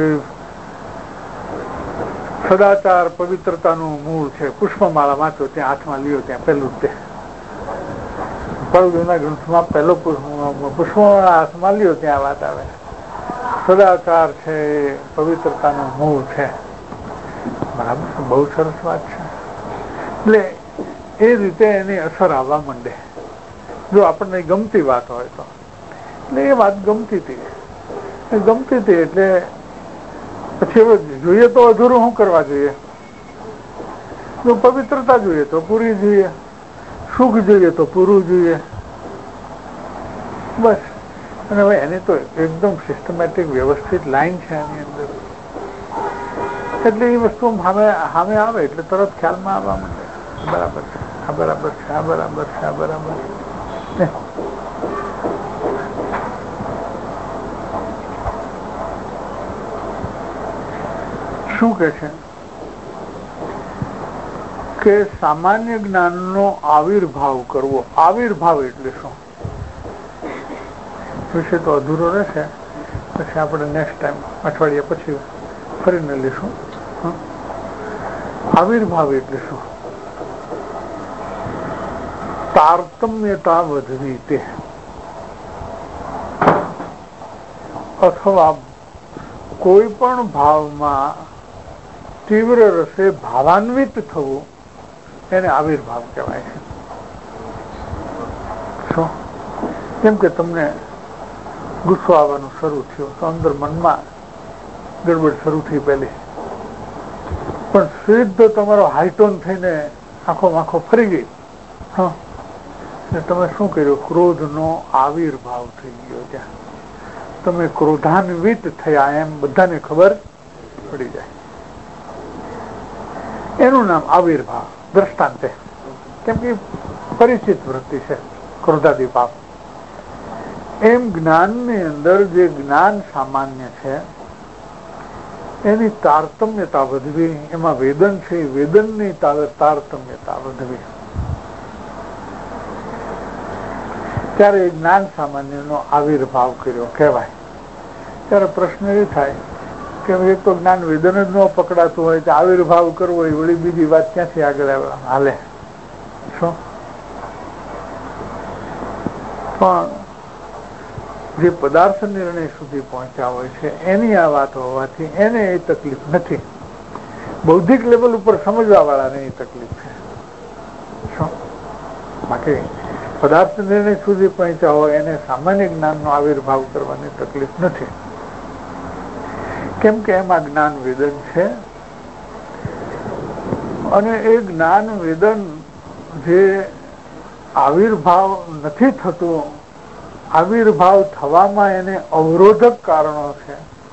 સદાચાર પવિત્રતાનું મૂળ છે. પુષ્પમાળા વાંચો ત્યાં હાથમાં લ્યો ત્યાં પહેલું જ તે કૃપાળુદેવના ગ્રંથમાં પહેલો પુષ્પમાળા હાથમાં લ્યો ત્યાં વાત આવે. સદાચાર છે એ પવિત્રતાનું મૂળ છે. બરાબર, બહુ સરસ વાત છે. એટલે એ રીતે એની અસર આવવા માંડે જો આપણને ગમતી વાત હોય તો. એટલે એ વાત ગમતી હતી ગમતી હતી એટલે પછી હવે જોઈએ તો અધૂરું શું કરવા જોઈએ? જો પવિત્રતા જોઈએ તો પૂરી જોઈએ, સુખ જોઈએ તો પૂરું જોઈએ, બસ. અને હવે એની તો એકદમ સિસ્ટમેટિક વ્યવસ્થિત લાઈન છે એની અંદર. એટલે એ વસ્તુ સામે સામે આવે એટલે તરત ખ્યાલમાં આવવા માંડે. બરાબર છે, આ બરાબર છે, આ બરાબર છે, આ બરાબર છે. શું કે છે કે સામાન્ય જ્ઞાનનો આવિર્ભાવ કરવો. આવિર્ભાવ એટલે શું? વિશે તો અધૂરો રહેશે, પછી આપણે નેક્સ્ટ ટાઈમ અઠવાડિયા પછી ફરીને લઈશું. આવિર્ભાવ એટલે શું? તારતમ્યતા વધવી તે, અથવા કોઈ પણ ભાવમાં તીવ્ર રસે ભાવાન્વિત થવું એને આવિર્ભાવ કહેવાય છે. શું? કેમ કે તમને ગુસ્સો આવવાનું શરૂ થયો તો અંદર મનમાં ગડબડ શરૂ થઈ પહેલી, પણ સીધો તમારો હાઈટોન થઈને આંખો આંખો ફરી ગઈ. હા, તમે શું કર્યું? ક્રોધનો આવિર્ભાવ થઈ ગયો. ત્યાં તમે ક્રોધાન્વિત થયા એમ બધાને ખબર પડી જાય. એનું નામ આવિર્ભાવ. દ્રષ્ટાંતે, કેમ કે પરિચિત વૃત્તિ છે ક્રોધાદી ભાવ. એમ જ્ઞાનની અંદર જે જ્ઞાન સામાન્ય છે એની તારતમ્યતા વધવી, એમાં વેદન છે વેદનની તારતમ્યતા વધવી, ત્યારે જ્ઞાન સામાન્યનો આવિર્ભાવ કર્યો કહેવાય. ત્યારે પ્રશ્ન એ થાય કે એક તો જ્ઞાન વેદન જ ન પકડાતું હોય તો આવિર્ભાવ કરવો એ વળી બીજી વાત ક્યાંથી આગળ હાલે? શું પણ જે પદાર્થ નિર્ણય સુધી પહોંચ્યા હોય છે એની આ વાત હોવાથી એને એ તકલીફ નથી. બૌદ્ધિક લેવલ ઉપર સમજવા વાળાને એ તકલીફ છે. શું બાકી પદાર્થ નિર્ણય સુધી પહોંચ્યા હોય એને સામાન્ય જ્ઞાનનો આવિર્ભાવ કરવાની તકલીફ નથી, કેમ કે એમાં જ્ઞાન વેદન છે. અને એ જ્ઞાન વેદન જે આવિર્ભાવ નથી થતું, આવિર્ભાવ થવામાં એને અવરોધક કારણો છે,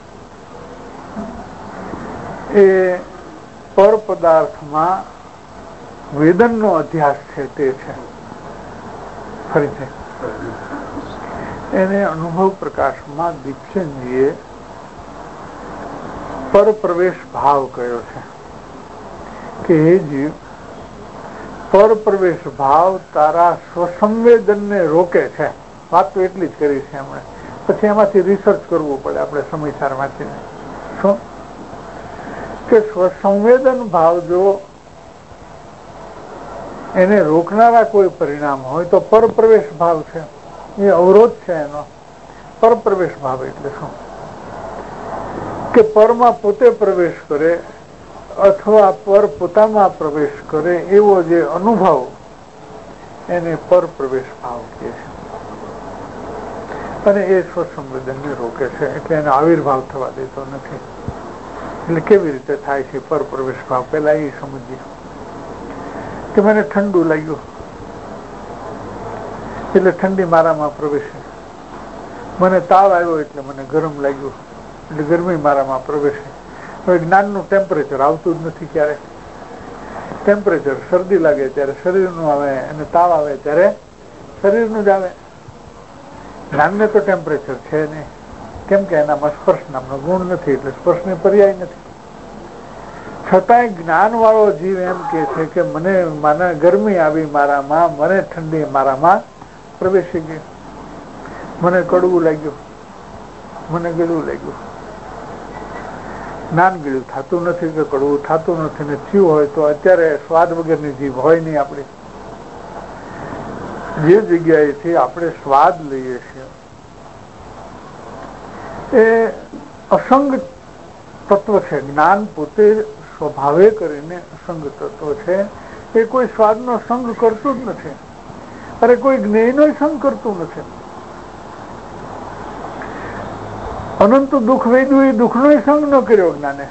એ પર પદાર્થમાં વેદનનો અધ્યાસ છે તે છે. ફરીથી એને અનુભવ પ્રકાશમાં દીપચંદજીએ પર પ્રવેશ ભાવ કહ્યો છે કે હે જીવ, પર પ્રવેશ ભાવ તારા સ્વસંવેદનને રોકે છે. વાત તો એટલી જ કરી છે એમણે, પછી એમાંથી રિસર્ચ કરવું પડે આપણે સમયસાર વાંચીને. શું કે સ્વસંવેદન ભાવ જો એને રોકનારા કોઈ પરિણામ હોય તો પર પ્રવેશ ભાવ છે, એ અવરોધ છે એનો. પર પ્રવેશ ભાવ એટલે શું કે પરમાં પોતે પ્રવેશ કરે અથવા પર પોતામાં પ્રવેશ કરે એવો જે અનુભવ એને પર પ્રવેશ ભાવ કહે છે. અને એ સ્વસંવેદનને રોકે છે, એટલે એનો આવિર્ભાવ થવા દેતો નથી. એટલે કેવી રીતે થાય છે પર પ્રવેશ ભાવ? પેલા એ સમજીએ કે મને ઠંડુ લાગ્યું એટલે ઠંડી મારામાં પ્રવેશે, મને તાવ આવ્યો એટલે મને ગરમ લાગ્યું એટલે ગરમી મારામાં પ્રવેશે. હવે જ્ઞાનનું ટેમ્પરેચર આવતું જ નથી. ક્યારે ટેમ્પરેચર શરદી લાગે ત્યારે શરીરનું આવે અને તાવ આવે ત્યારે શરીરનું જ આવે. જ્ઞાનને તો ટેમ્પરેચર છે નહીં, કેમ કે એનામાં સ્પર્શ નામનો ગુણ નથી, એટલે સ્પર્શને પર્યાય નથી. છતાંય જ્ઞાન વાળો જીવ એમ કે છે કે મને મને ગરમી આવી મારામાં, મને ઠંડી મારામાં પ્રવેશી ગઈ, મને કડવું લાગ્યું, મને ગળવું લાગ્યું. જ્ઞાન ગળ્યું થતું નથી કે કડવું થતું નથી, ને થયું હોય તો અત્યારે સ્વાદ વગરની જીભ હોય નહીં આપણી. જે જગ્યાએથી આપણે સ્વાદ લઈએ છીએ એ અસંગ તત્વ છે. જ્ઞાન પોતે સ્વભાવે કરીને અસંગ તત્વ છે, એ કોઈ સ્વાદનો સંગ કરતું જ નથી. અરે કોઈ જ્ઞેયનો સંગ કરતું નથી. અનંત દુઃખ વેદ્યું એ દુઃખનો સંગ ન કર્યો જ્ઞાને.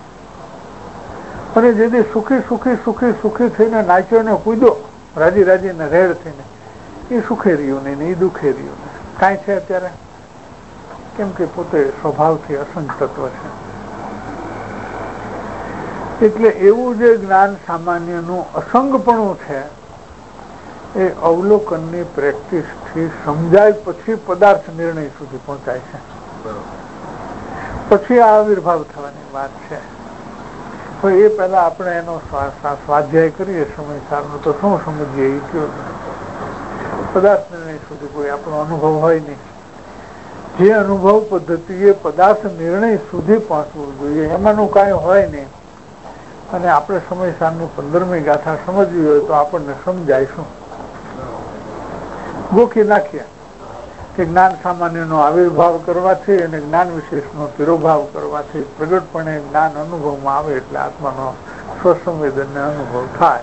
અને જેથી સુખી સુખી સુખી સુખી થઈને નાચ્યો ને કૂદ્યો રાજી રાજી ને રેડ થઈને, એ સુખે રહ્યું નહીં ને એ દુઃખે રહ્યું નહીં. કાંઈ છે અત્યારે? કેમ કે પોતે સ્વભાવથી અસંગ તત્વ છે. એટલે એવું જે જ્ઞાન સામાન્યનું અસંગપણું છે એ અવલોકનની પ્રેક્ટિસથી સમજાય પછી પદાર્થ નિર્ણય સુધી પહોંચાય છે. પછી આ આવિર્ભાવ થવાની વાત છે. તો એ પહેલા આપણે એનો સ્વાધ્યાય કરીએ સમયસારનો તો શું સમજીએ એ કયો. પદાર્થ નિર્ણય સુધી કોઈ આપણો અનુભવ હોય નહીં. જે અનુભવ પદ્ધતિએ પદાર્થ નિર્ણય સુધી પહોંચવું જોઈએ એમાંનું કાંઈ હોય નહીં. અને આપણે સમયસારની પંદરમી ગાથા સમજવી હોય તો આપણને સમજાય શું? ગોખી નાખીએ કે જ્ઞાન સામાન્યનો આવિર્ભાવ કરવાથી અને જ્ઞાન વિશેષનો તિરોભાવ કરવાથી પ્રગટપણે જ્ઞાન અનુભવમાં આવે એટલે આત્માનો સ્વસંવેદનને અનુભવ થાય.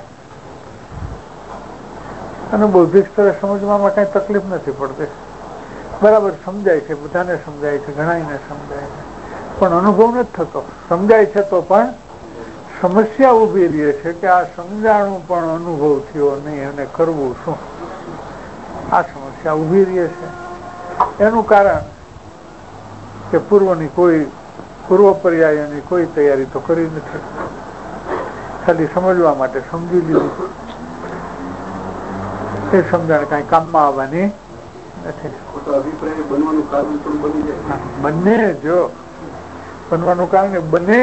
અને બૌદ્ધિક સ્તરે સમજવામાં કઈ તકલીફ નથી પડતી. બરાબર સમજાય છે, બધાને સમજાય છે, ઘણાને સમજાય છે, પણ અનુભવ નથી થતો. સમજાય છે તો પણ સમસ્યા ઉભી રહે છે કે આ સમજાણું પણ અનુભવ થયો નહીં અને કરવું શું? આ સમસ્યા ઉભી રહે છે. એનું કારણ કે પૂર્વની કોઈ પૂર્વ પર્યાયની કોઈ તૈયારી તો કરી નથી, ખાલી સમજવા માટે સમજી લીધું. એ સમજણ કઈ કામમાં આવવાની નથી. અભિપ્રાય બનવાનું કારણ પણ બની જાય. બંને જો બનવાનું કારણ બને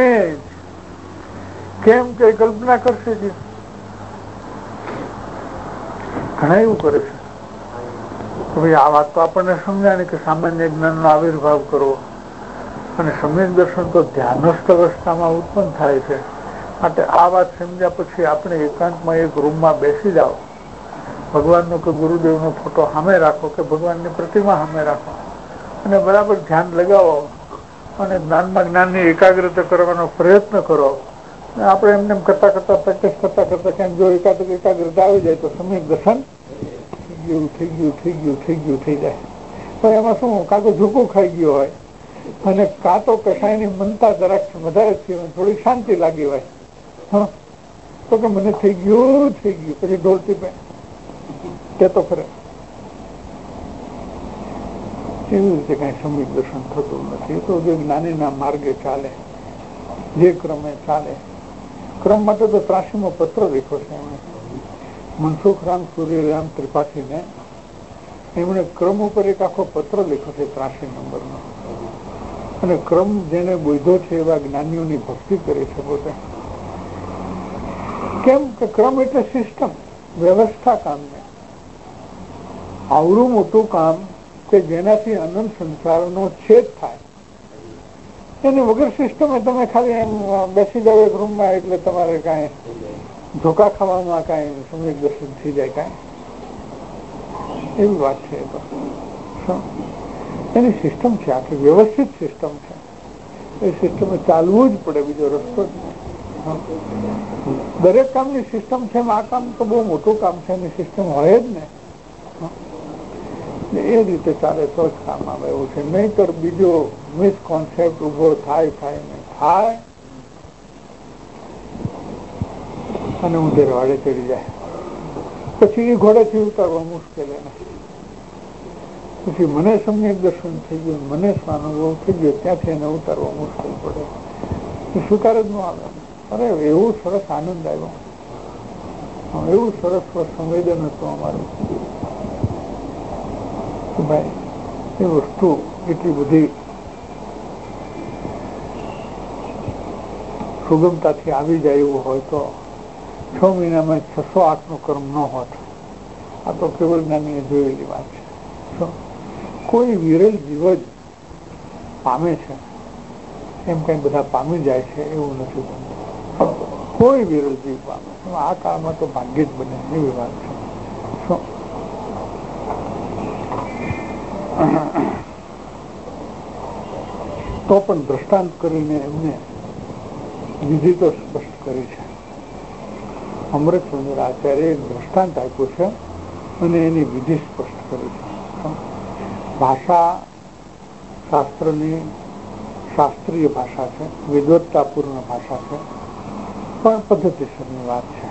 કેમ કે કલ્પના કરશે જ. ઘણા એવું કરે છે કે ભાઈ આ વાત તો આપણને સમજાય કે સામાન્ય જ્ઞાન નો આવિર્ભાવ કરવો અને સમ્યક દર્શન તો ધ્યાનસ્થ અવસ્થામાં ઉત્પન્ન થાય છે. માટે આ વાત સમજ્યા પછી આપણે એકાંતમાં એક રૂમમાં બેસી જાઓ, ભગવાનનો કે ગુરુદેવનો ફોટો સામે રાખો કે ભગવાનની પ્રતિમા સામે રાખો અને બરાબર ધ્યાન લગાવો અને જ્ઞાનમાં જ્ઞાનની એકાગ્રતા કરવાનો પ્રયત્ન કરો. આપણે એમને કરતા કરતા પ્રેક્ટિસ કરતા કરતા ક્યાંક જો એકાદ એકાગ્રતા આવી જાય તો સમ્યક દર્શન થઈ ગયું થઈ ગયું થઈ ગયું થઈ ગયું થઈ જાય. પણ એમાં શું, કાં તો ઝૂકું ખાઈ ગયો હોય અને કાં તો કસાયની મનતા જરાક વધારે થઈ હોય, થોડી શાંતિ લાગી હોય હા તો કે મને થઈ ગયું થઈ ગયું પછી ઢોલતી પે તે તો ખરે એવી રીતે કઈ સમ્યક દર્શન થતું નથી. તો જે જ્ઞાનીના માર્ગે ચાલે, જે ક્રમે ચાલે, ક્રમ માટે તો ત્રાસીમો પત્ર લખ્યો છે એમણે, મનસુખરામ સૂર્યરામ ત્રિપાઠીને. એમણે ક્રમ ઉપર એક આખો પત્ર લખ્યો છે ત્રાસી નંબરનો. અને ક્રમ જેને બોધ્યો છે એવા જ્ઞાનીઓની ભક્તિ કરે છે પોતે. કેમ કે ક્રમ એટલે સિસ્ટમ, વ્યવસ્થા કામને. આવડું મોટું કામ કે જેનાથી અનંત સંસારનો છેદ થાય, એની વગર સિસ્ટમે તમે ખાલી એમ બેસી જાવ એક રૂમમાં એટલે તમારે કાંઈ ધોકા ખાવામાં કાંઈ સમ્યક દર્શન થઈ જાય કાંઈ એવી વાત છે. તો એની સિસ્ટમ છે, આખી વ્યવસ્થિત સિસ્ટમ છે. એ સિસ્ટમે ચાલવું જ પડે, બીજો રસ્તો જ નહીં. દરેક કામની સિસ્ટમ છે. આ કામ તો બહુ મોટું કામ છે, એની સિસ્ટમ હોય જ ને. એ રીતે ચાલે તો જ કામ આવે એવું છે. નહીતર બીજો મિસકોન્સેપ્ટ ઉભો થાય થાય ને થાય અને ઊંધેર વાડે ચડી જાય. પછી એ ઘોડેથી ઉતારવા મુશ્કેલ એને. પછી મને સમ્યક દર્શન થઈ ગયું, મને સ્વાનુભવ થઈ ગયો, ત્યાંથી એને ઉતારવા મુશ્કેલ પડે. એ સ્વીકાર જ ન આવે. અરે એવું સરસ આનંદ આવ્યો, એવું સરસ સંવેદન હતું અમારું કે ભાઈ એ વસ્તુ એટલી બધી સુગમતાથી આવી જાય એવું હોય તો છ મહિનામાં છસો આઠ નું કર્મ ન હોત. આ તો કેવળ જ્ઞાનીએ જોયેલી વાત છે. કોઈ વિરલ જીવ જ પામે છે એમ કઈ બધા પામી જાય છે એવું નથી બનતું. કોઈ વિરલ જીવ પામે, આ કાળમાં તો ભાગ્ય જ બને એવી વાત છે. શું તો પણ દ્રષ્ટાંત કરીને એમને વિધિ તો સ્પષ્ટ કરી છે. અમૃતચંદ્ર આચાર્ય એક દ્રષ્ટાંત આપ્યું છે અને એની વિધિ સ્પષ્ટ કરી છે. ભાષા શાસ્ત્રની શાસ્ત્રીય ભાષા છે, વિદ્વત્તાપૂર્ણ ભાષા છે, પણ પદ્ધતિસરની વાત છે.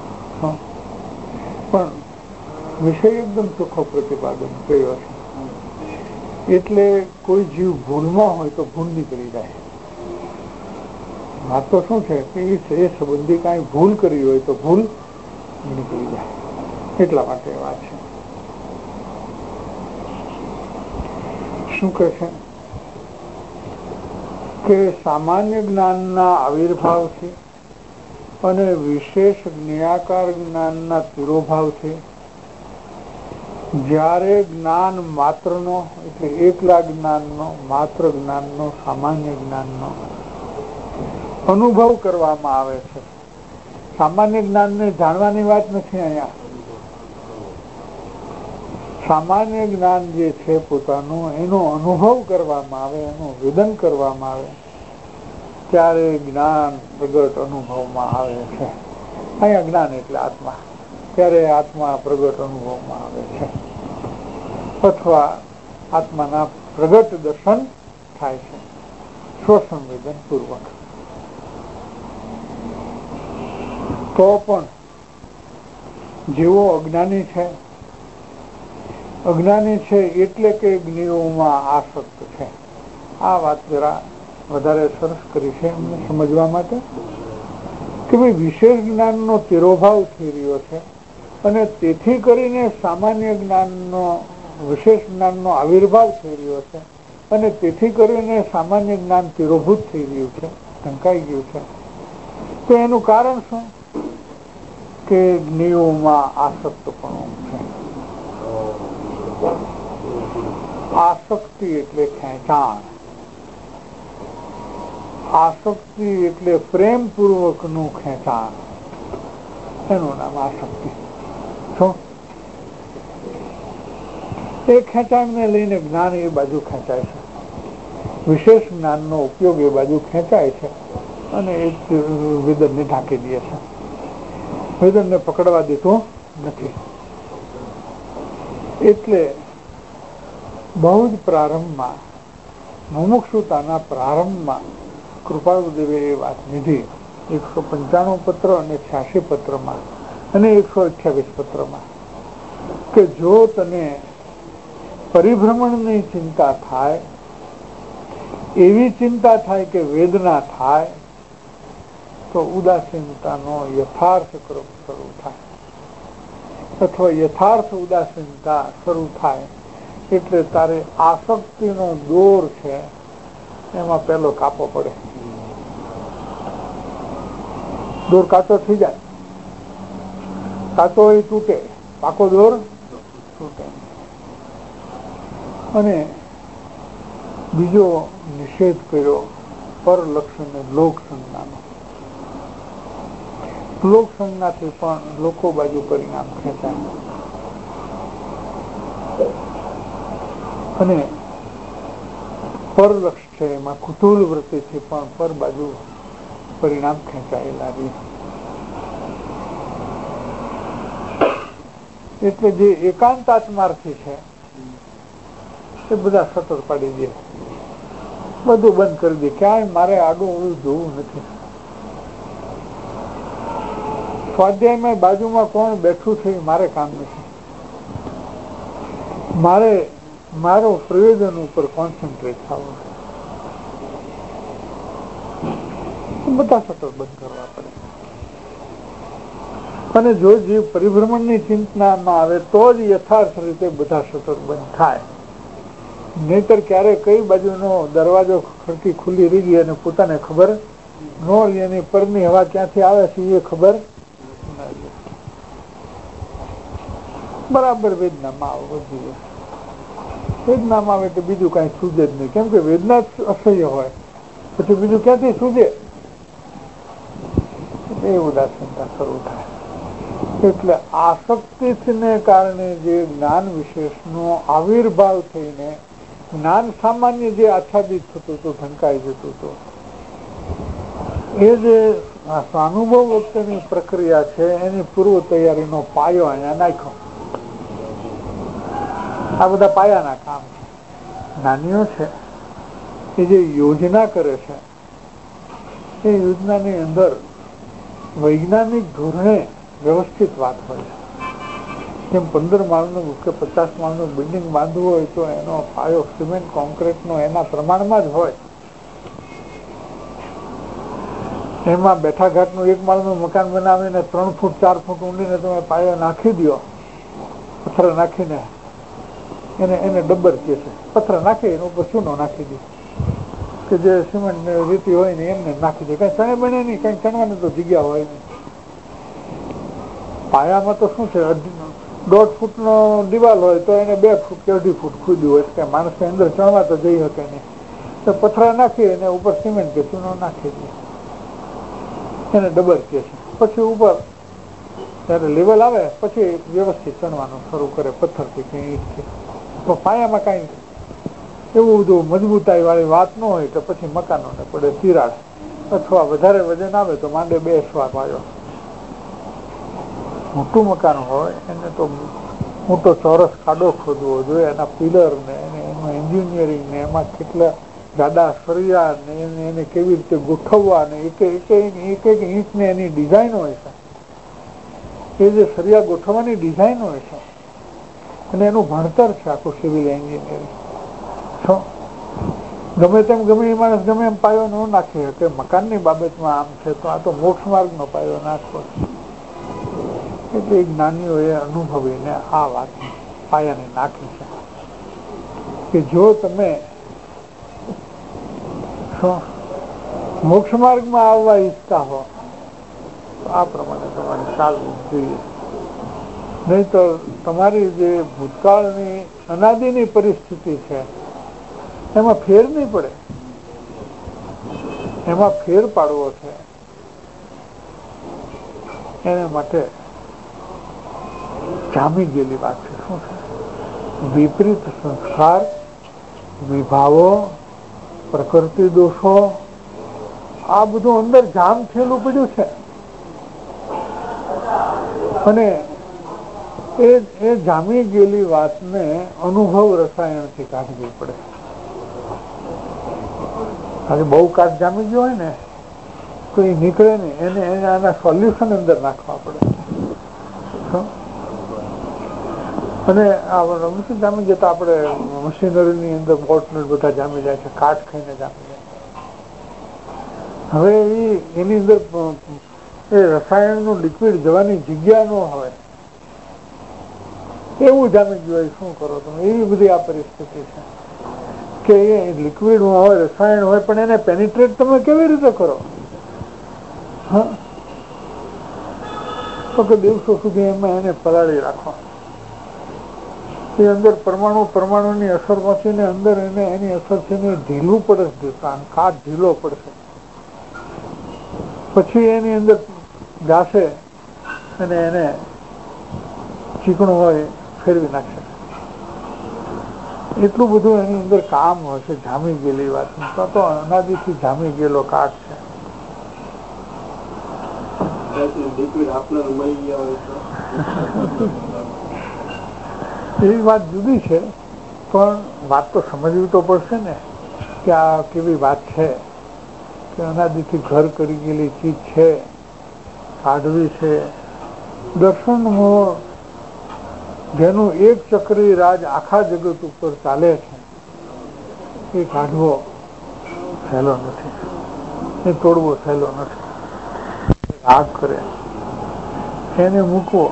પણ વિષય એકદમ ચોખ્ખો પ્રતિપાદન કર્યો છે. એટલે કોઈ જીવ ભૂલમાં હોય તો ભૂલ નીકળી જાય. વાત તો શું છે કે એ સંબંધી કાંઈ ભૂલ કરી હોય તો ભૂલ નીકળી જાય. એટલા માટે વાત છે. શું કહે છે કે સામાન્ય જ્ઞાનના આવિર્ભાવથી અને વિશેષ જ્ઞાકાર જ્ઞાનના તિરોભાવથી જ્યારે જ્ઞાન માત્રનો એટલે એકલા જ્ઞાનનો, માત્ર જ્ઞાનનો, સામાન્ય જ્ઞાનનો અનુભવ કરવામાં આવે છે. સામાન્ય જ્ઞાનને જાણવાની વાત નથી અહીંયા. સામાન્ય જ્ઞાન જે છે પોતાનું, એનો અનુભવ કરવામાં આવે, એનું વેદન કરવામાં આવે ત્યારે જ્ઞાન પ્રગટ અનુભવમાં આવે છે. અહીંયા જ્ઞાન એટલે આત્મા, ત્યારે આત્મા પ્રગટ અનુભવમાં આવે છે અથવા આત્માના પ્રગટ દર્શન થાય છે સ્વસંવેદન પૂર્વક. તો પણ જેવો અજ્ઞાની છે, અજ્ઞાની છે એટલે કે જ્ઞેયોમાં આસક્ત છે. આ વાત જરા વધારે સરસ કરી છે એમને સમજવા માટે કે ભાઈ વિશેષ જ્ઞાનનો તિરોભાવ થઈ રહ્યો છે અને તેથી કરીને સામાન્ય જ્ઞાનનો વિશેષ જ્ઞાનનો આવિર્ભાવ થઈ રહ્યો છે અને તેથી કરીને સામાન્ય જ્ઞાન તિરોભૂત થઈ રહ્યું છે, ઢંકાઈ ગયું છે. તો એનું કારણ શું? કે જ્ઞેયોમાં આસક્તપણું છે. આસક્તિ એટલે ખેંચાણ, આસક્તિ એટલે પ્રેમપૂર્વક નું ખેંચાણ, એનું નામ આસક્તિ. શું? એ ખેંચાણને લઈને જ્ઞાન એ બાજુ ખેંચાય છે, વિશેષ જ્ઞાનનો ઉપયોગ એ બાજુ ખેંચાય છે અને એ વેદનને ઢાંકી દે છે, વેદનને પકડવા દેતું નથી. એટલે બહુ જ પ્રારંભમાં, મુમુક્ષુતાના પ્રારંભમાં કૃપાળુદેવે એ વાત લીધી એકસો પંચાણું પત્ર અને છ્યાસી પત્રમાં અને એકસો અઠ્યાવીસ પત્રમાં કે જો તને પરિભ્રમણની ચિંતા થાય, એવી ચિંતા થાય કે વેદના થાય, તો ઉદાસીનતાનો યથાર્થ ક્રમ શરૂ થાય અથવા યથાર્થ ઉદાસીનતા શરૂ થાય એટલે તારે આસક્તિનો દોર છે એમાં પેલો કાપો પડે. દોર કાચો થઈ જાય, કાચો એ તૂટે, પાકો દોર તૂટે. અને બીજો નિષેધ કર્યો પરલક્ષણ લોક સંજ્ઞાનો. લોક સંજ્ઞાથી પણ લોકો બાજુ પરિણામ ખેંચાય અને પરલક્ષ છે એમાં કુતૂહલ વૃત્તિથી પણ પર બાજુ પરિણામ ખેંચાયેલા રહે. એટલે જે એકાંતાત્માર્થી છે એ બધા સતત પાડી દે, બધું બંધ કરી દે, ક્યાંય મારે આડું અવળું જોવું નથી. સ્વાધ્યાયમાં બાજુમાં કોણ બેઠું છે મારે કામ નથી, મારે મારો પ્રયોજન ઉપર કોન્સન્ટ્રેટ થવું, બધા સતત બંધ કરવા પડે. અને જો જે પરિભ્રમણની ચિંતનામાં આવે તો જ યથાર્થ રીતે બધા સતત બંધ થાય. નહીતર ક્યારે કઈ બાજુનો દરવાજો ખડકી ખુલ્લી રહી ગઈ અને પોતાને ખબર ન રહી, એની પરની હવા ક્યાંથી આવે છે એ ખબર બરાબર વેદનામાં આવે. બધી વેદનામાં આવે તો બીજું કઈ સૂજે જ નહીં, કેમ કે વેદના અસહ્ય હોય પછી બીજું ક્યાંથી સૂજે? એ ઉદાસીનતા શરૂ થાય. એટલે આસક્તિને કારણે જે જ્ઞાન વિશેષનો આવિર્ભાવ થઈને જ્ઞાન સામાન્ય જે આચ્છાદિત થતું હતું, ઢંકાઈ જતું હતું, એ જે સ્વાનુભવ વખતેની પ્રક્રિયા છે એની પૂર્વ તૈયારીનો પાયો અહીંયા નાખ્યો. આ બધા પાયાના કામ જ્ઞાનીઓ છે એ જે યોજના કરે છે એ યોજનાની અંદર વૈજ્ઞાનિક ધોરણે વ્યવસ્થિત વાત હોય છે. જેમ પંદર માળનું કે પચાસ માળનું બિલ્ડિંગ બાંધવું હોય તો એનો પાયો સિમેન્ટ કોન્ક્રીટનો એના પ્રમાણમાં જ હોય. એમાં બેઠા ઘાટનું એક માળનું મકાન બનાવીને ત્રણ ફૂટ ચાર ફૂટ ઊંડીને તમે પાયો નાખી દો, પથ્થર નાખીને એને એને ડબ્બર કહે છે. પથ્થર નાખી એના ઉપર ચૂનો નાખી દે કે જે સિમેન્ટ રીતિ હોય ને એમને નાખી દે, કઈ ચણે બને નહીં, કઈ ચણવાની તો જગ્યા હોય નહીં. પાયામાં તો શું છે, દોઢ ફૂટ નો દિવાલ હોય તો એને બે ફૂટ કે અઢી ફૂટ ખુદ્યું હોય કે માણસને અંદર ચણવા તો જઈ શકે નહીં. તો પથ્થર નાખી એને ઉપર સિમેન્ટ કે ચૂનો નાખી દે, એને ડબર કહે છે. પછી ઉપર જયારે લેવલ આવે પછી વ્યવસ્થિત ચણવાનું શરૂ કરે પથ્થરથી કે ઈંટથી. તો પાયામાં કઈ એવું બધું મજબૂતાઈ વાળી વાત ન હોય તો પછી મકાનોને પડે તિરાડ, અથવા વધારે વજન આવે તો માંડે બેસવા પાયો. મોટું મકાન હોય એને તો મોટો ચોરસ ખાડો ખોદવો જોઈએ, એના પિલર ને એનું એન્જિનિયરિંગ ને એમાં કેટલા જાડા સળિયા ને એને એને કેવી રીતે ગોઠવવા ને એક એક એક એક ઈંટને એની ડિઝાઇન હોય છે. એ જે સળિયા ગોઠવવાની ડિઝાઇન હોય છે અને એનું ભણતર છે આખું સિવિલ એન્જિનિયરિંગ. ગમે તેમ ગમે એ માણસ ગમે એમ પાયો ન નાખી શકે. મકાનની બાબતમાં આમ છે તો આ તો મોક્ષ માર્ગનો પાયો નાખવો છે. એટલે જ્ઞાનીઓએ અનુભવીને આ વાત પાયાને નાખી છે. કે જો તમે મોક્ષ માર્ગમાં આવવા ઈચ્છતા હો તો આ પ્રમાણે તમારે ચાલવું જોઈએ. નહીં તો તમારી જે ભૂતકાળની અનાદિની પરિસ્થિતિ છે એમાં ફેર નહીં પડે. એમાં ફેર પાડવો છે એને માટે જામી ગયેલી વાત છે. શું છે? વિપરીત સંસ્કાર, વિભાવો, પ્રકૃતિ દોષો, આ બધું અંદર જામ થયેલું પડ્યું છે અને એ એ જામી ગયેલી વાતને અનુભવ રસાયણથી કાઢવી પડે. આજે બહુ કાચ જામી ગયો હોય ને તો એ નીકળે ને એને એને આના સોલ્યુશન અંદર નાખવા પડે. અને મશીન જામી જતા આપણે મશીનરીની અંદર બોટને બધા જામી જાય છે, કાચ ખાઈને જામી જાય. હવે એ એની અંદર એ રસાયણનું લિક્વિડ જવાની જગ્યા ન હોય એવું જામી ગયું હોય. શું કરો તમે? એવી બધી આ પરિસ્થિતિ છે કે એ લિક્વિડ હોય, રસાયણ હોય, પણ એને પેનિટ્રેટ તમે કેવી રીતે કરો? હા, તો કે દિવસો સુધી એમાં એને પલાળી રાખો. એ અંદર પરમાણુ પરમાણુની અસર પહોંચીને અંદર એને એની અસરથી ઢીલું પડે, કાચ ઢીલો પડશે. પછી એની અંદર જાશે અને એને ચીકણું હોય ફેરવી નાખશે. એટલું બધું એની અંદર કામ હોય છે જામી ગયેલી વાત. તો અનાદિથી જામી ગયેલો કાચ છે. એવી વાત જુદી છે, પણ વાત તો સમજવી તો પડશે ને કે આ કેવી વાત છે કે અનાદિથી ઘર કરી ગયેલી ચીજ છે, કાઢવી છે. દર્શન જેનું એક ચક્રી રાજ આખા જગત ઉપર ચાલે છે એ કાઢવો સહેલો નથી, એ તોડવો સહેલો નથી. આગ કરે એને મૂકવો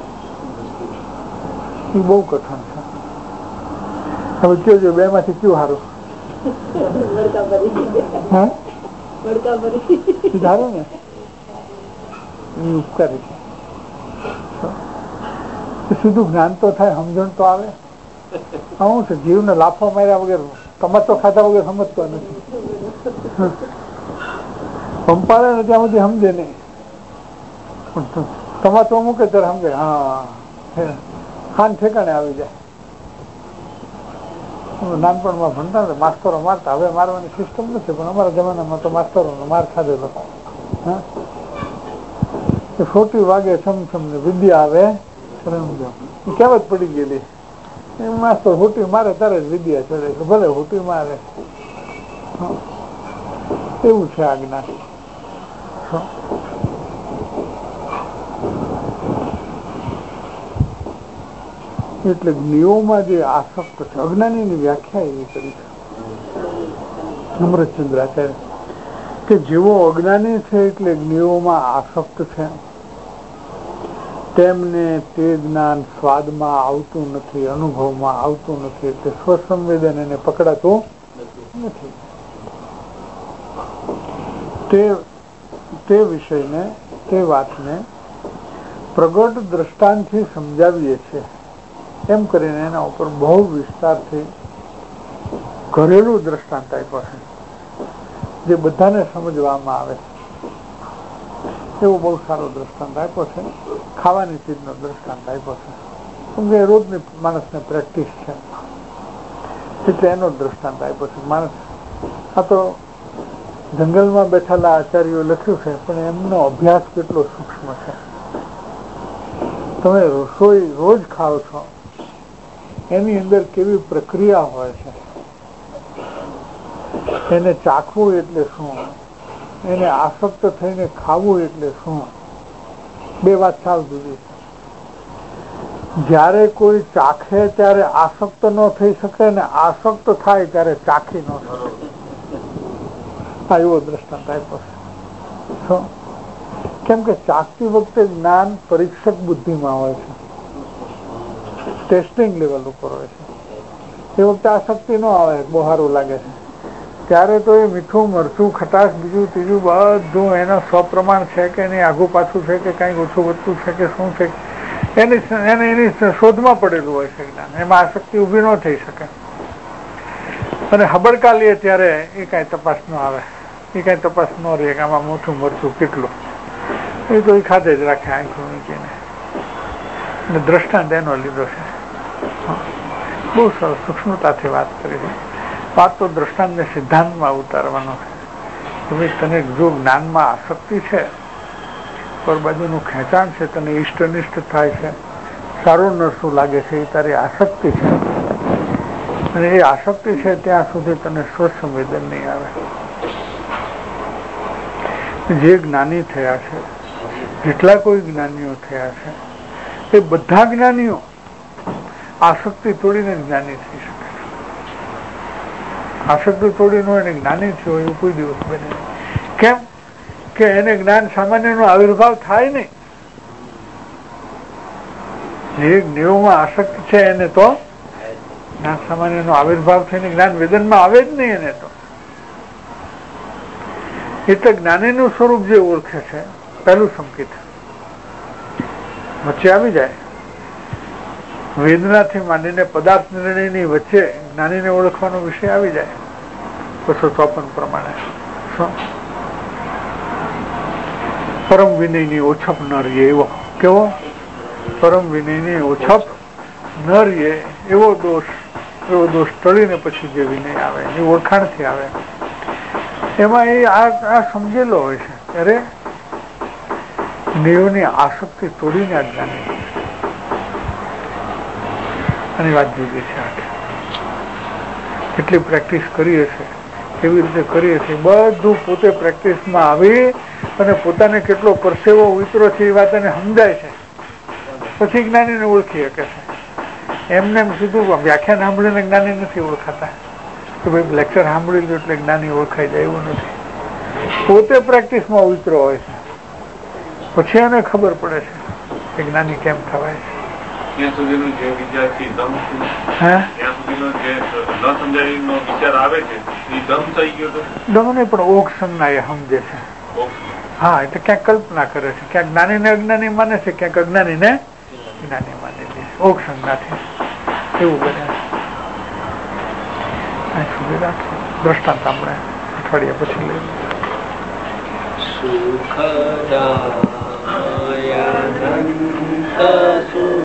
એ બહુ કઠણ છે. હવે કયો બે માંથી કયું સારું? હા, સારું ને, એ ઉપકારી છે. સીધું જ્ઞાન તો થાય, સમજણ તો આવે. શું છે? જીવને લાફો માર્યા વગર, તમાચો ખાધા વગર સમજતો નથી. પંપાળે ને ત્યાં સુધી સમજે નહીં, તમાચો મૂકે ત્યારે સમજે. હા, ખાન ઠેકાણે આવી જાય. નાનપણમાં ભણતા માસ્તરો મારતા, હવે મારવાની સિસ્ટમ નથી, પણ અમારા જમાનામાં તો માસ્તરોનો માર ખાધેલો. હા, ખોટી વાગે સમસમ ને વિદ્યા આવે કહેવત પડી ગયેલી. એ માસ્તર હોટી મારે ત્યારે જ વિદ્યા ચડે, ભલે હોટી મારે. એવું છે આ જ્ઞાન. એટલે જ્ઞેયોમાં જે આસક્ત છે, અજ્ઞાનીની વ્યાખ્યા એવી કરી છે અમૃતચંદ્રાચાર્ય કે જેવો અજ્ઞાની છે એટલે જ્ઞેયોમાં આસક્ત છે, તેમને તે જ્ઞાન સ્વાદમાં આવતું નથી, અનુભવમાં આવતું નથી, એટલે સ્વસંવેદન એને પકડાતું નથી. તે તે વિષયને, તે વાતને પ્રગટ દ્રષ્ટાંતથી સમજાવીએ છીએ. એમ કરીને એના ઉપર બહુ વિસ્તારથી ઘરેલું દ્રષ્ટાંત આપ્યો છે જે બધાને સમજવામાં આવે એવો બહુ સારો દ્રષ્ટાંત આપ્યો છે. ખાવાની ચીજનો દ્રષ્ટાંત આપ્યો છે, કેમકે રોજની માણસને પ્રેક્ટિસ છે એટલે એનો દ્રષ્ટાંત આપ્યો છે. માણસ આ તો જંગલમાં બેઠેલા આચાર્યો લખ્યું છે, પણ એમનો અભ્યાસ કેટલો સૂક્ષ્મ છે. તમે રસોઈ રોજ ખાઓ છો, એની અંદર કેવી પ્રક્રિયા હોય છે, એને ચાખવું એટલે શું, એને આસક્ત થઈને ખાવું એટલે શું, બે વાત સાવ જુદી છે. જ્યારે કોઈ ચાખે ત્યારે આસક્ત ન થઈ શકે ને આસક્ત થાય ત્યારે ચાખી ન શકે. આ એવો દ્રષ્ટાંત આપ્યો છે. કેમ કે ચાખતી વખતે જ્ઞાન પરીક્ષક બુદ્ધિમાં હોય છે, ટેસ્ટિંગ લેવલ ઉપર હોય છે. એ વખતે આસક્તિ ન આવે, બહુ સારું લાગે છે. ત્યારે તો એ મીઠું મરચું ખટાશ બીજું ત્રીજું બધું એનો સ્વપ્રમાણ છે કે નહીં, આગું પાછું છે કે કંઈક ઓછું વધતું છે કે શું છે, એની એને એની શોધમાં પડેલું હોય છે જ્ઞાન. એમાં આસક્તિ ઊભી ન થઈ શકે. અને હબડકા લે ત્યારે એ કાંઈ તપાસ ન આવે, એ કાંઈ તપાસ ન રહે કે આમાં મોટું મરચું કેટલું, એ તો એ ખાતે જ રાખે આંખું મૂકીને. અને દ્રષ્ટાંત એનો લીધો છે. બહુ સરસ સૂક્ષ્મતાથી વાત કરી છે. વાત તો દ્રષ્ટાંતને સિદ્ધાંતમાં ઉતારવાનો છે. ભાઈ તને જો જ્ઞાનમાં આસક્તિ છે, પર બાજુનું ખેંચાણ છે, તને ઇષ્ટનિષ્ઠ થાય છે, સારું નરસું લાગે છે, એ તારી આસક્તિ છે. અને એ આસક્તિ છે ત્યાં સુધી તને સ્વસંવેદન નહીં આવે. જે જ્ઞાની થયા છે, જેટલા કોઈ જ્ઞાનીઓ થયા છે, એ બધા જ્ઞાનીઓ આસક્તિ તોડીને જ્ઞાની થઈ શકે. આસક્તિ તોડીને હોય ને જ્ઞાની થયો એવું કોઈ દિવસ બને નહીં. કેમ કે એને જ્ઞાન સામાન્ય નો આવિર્ભાવ થાય નહીં. જે જ્ઞેયોમાં આસક્તિ છે એને તો જ્ઞાન સામાન્ય નો આવિર્ભાવ થઈને જ્ઞાન વેદનમાં આવે જ નહીં. એને તો એટલે જ્ઞાની નું સ્વરૂપ જે ઓળખે છે, પહેલું સંકેત વચ્ચે આવી જાય. વેદનાથી માંડીને પદાર્થ નિર્ણયની વચ્ચે જ્ઞાનીને ઓળખવાનો વિષય આવી જાય. બસો ચોપન પ્રમાણે પરમ વિનયની ઓછપ ન રહીએ એવો, કેવો પરમ વિનયની ઓછપ ન રહીએ એવો દોષ, એવો દોષ ટળીને પછી જે વિનય આવે એની ઓળખાણથી આવે. એમાં એ આ સમજેલો હોય છે ત્યારે જ્ઞેયોની આસક્તિ તોડીને આ જ્ઞાની આની વાત જુદી છે. કેટલી પ્રેક્ટિસ કરીએ છીએ, કેવી રીતે કરીએ છીએ, બધું પોતે પ્રેક્ટિસમાં આવી અને પોતાને કેટલો પરસેવો ઉતરો છે એ વાત એને સમજાય છે. પછી જ્ઞાનીને ઓળખી શકે છે. એમને એમ સીધું વ્યાખ્યાન સાંભળીને જ્ઞાની નથી ઓળખાતા કે ભાઈ લેક્ચર સાંભળી લો એટલે જ્ઞાની ઓળખાઈ જાય, એવું નથી. પોતે પ્રેક્ટિસમાં ઉતરો હોય છે, પછી એને ખબર પડે છે કે જ્ઞાની કેમ થવાય છે. ત્યાં સુધીનું જે વિદ્યાર્થી દમ ત્યાં સુધીનો જે ન સમજાવીનો વિચાર આવે છે એ દમ થઈ ગયો તો દમ નહીં પણ ઓક સંજ્ઞા એ સમજે છે. હા, એટલે ક્યાંક કલ્પના કરે છે, ક્યાંક જ્ઞાની ને અજ્ઞાની માને છે, ક્યાંક અજ્ઞાની ને જ્ઞાની માને છે. ઓક સંજ્ઞાથી એવું બને. અહીં સુધી રાખીએ. દ્રષ્ટાંત આપણે અઠવાડિયા પછી લઈએ.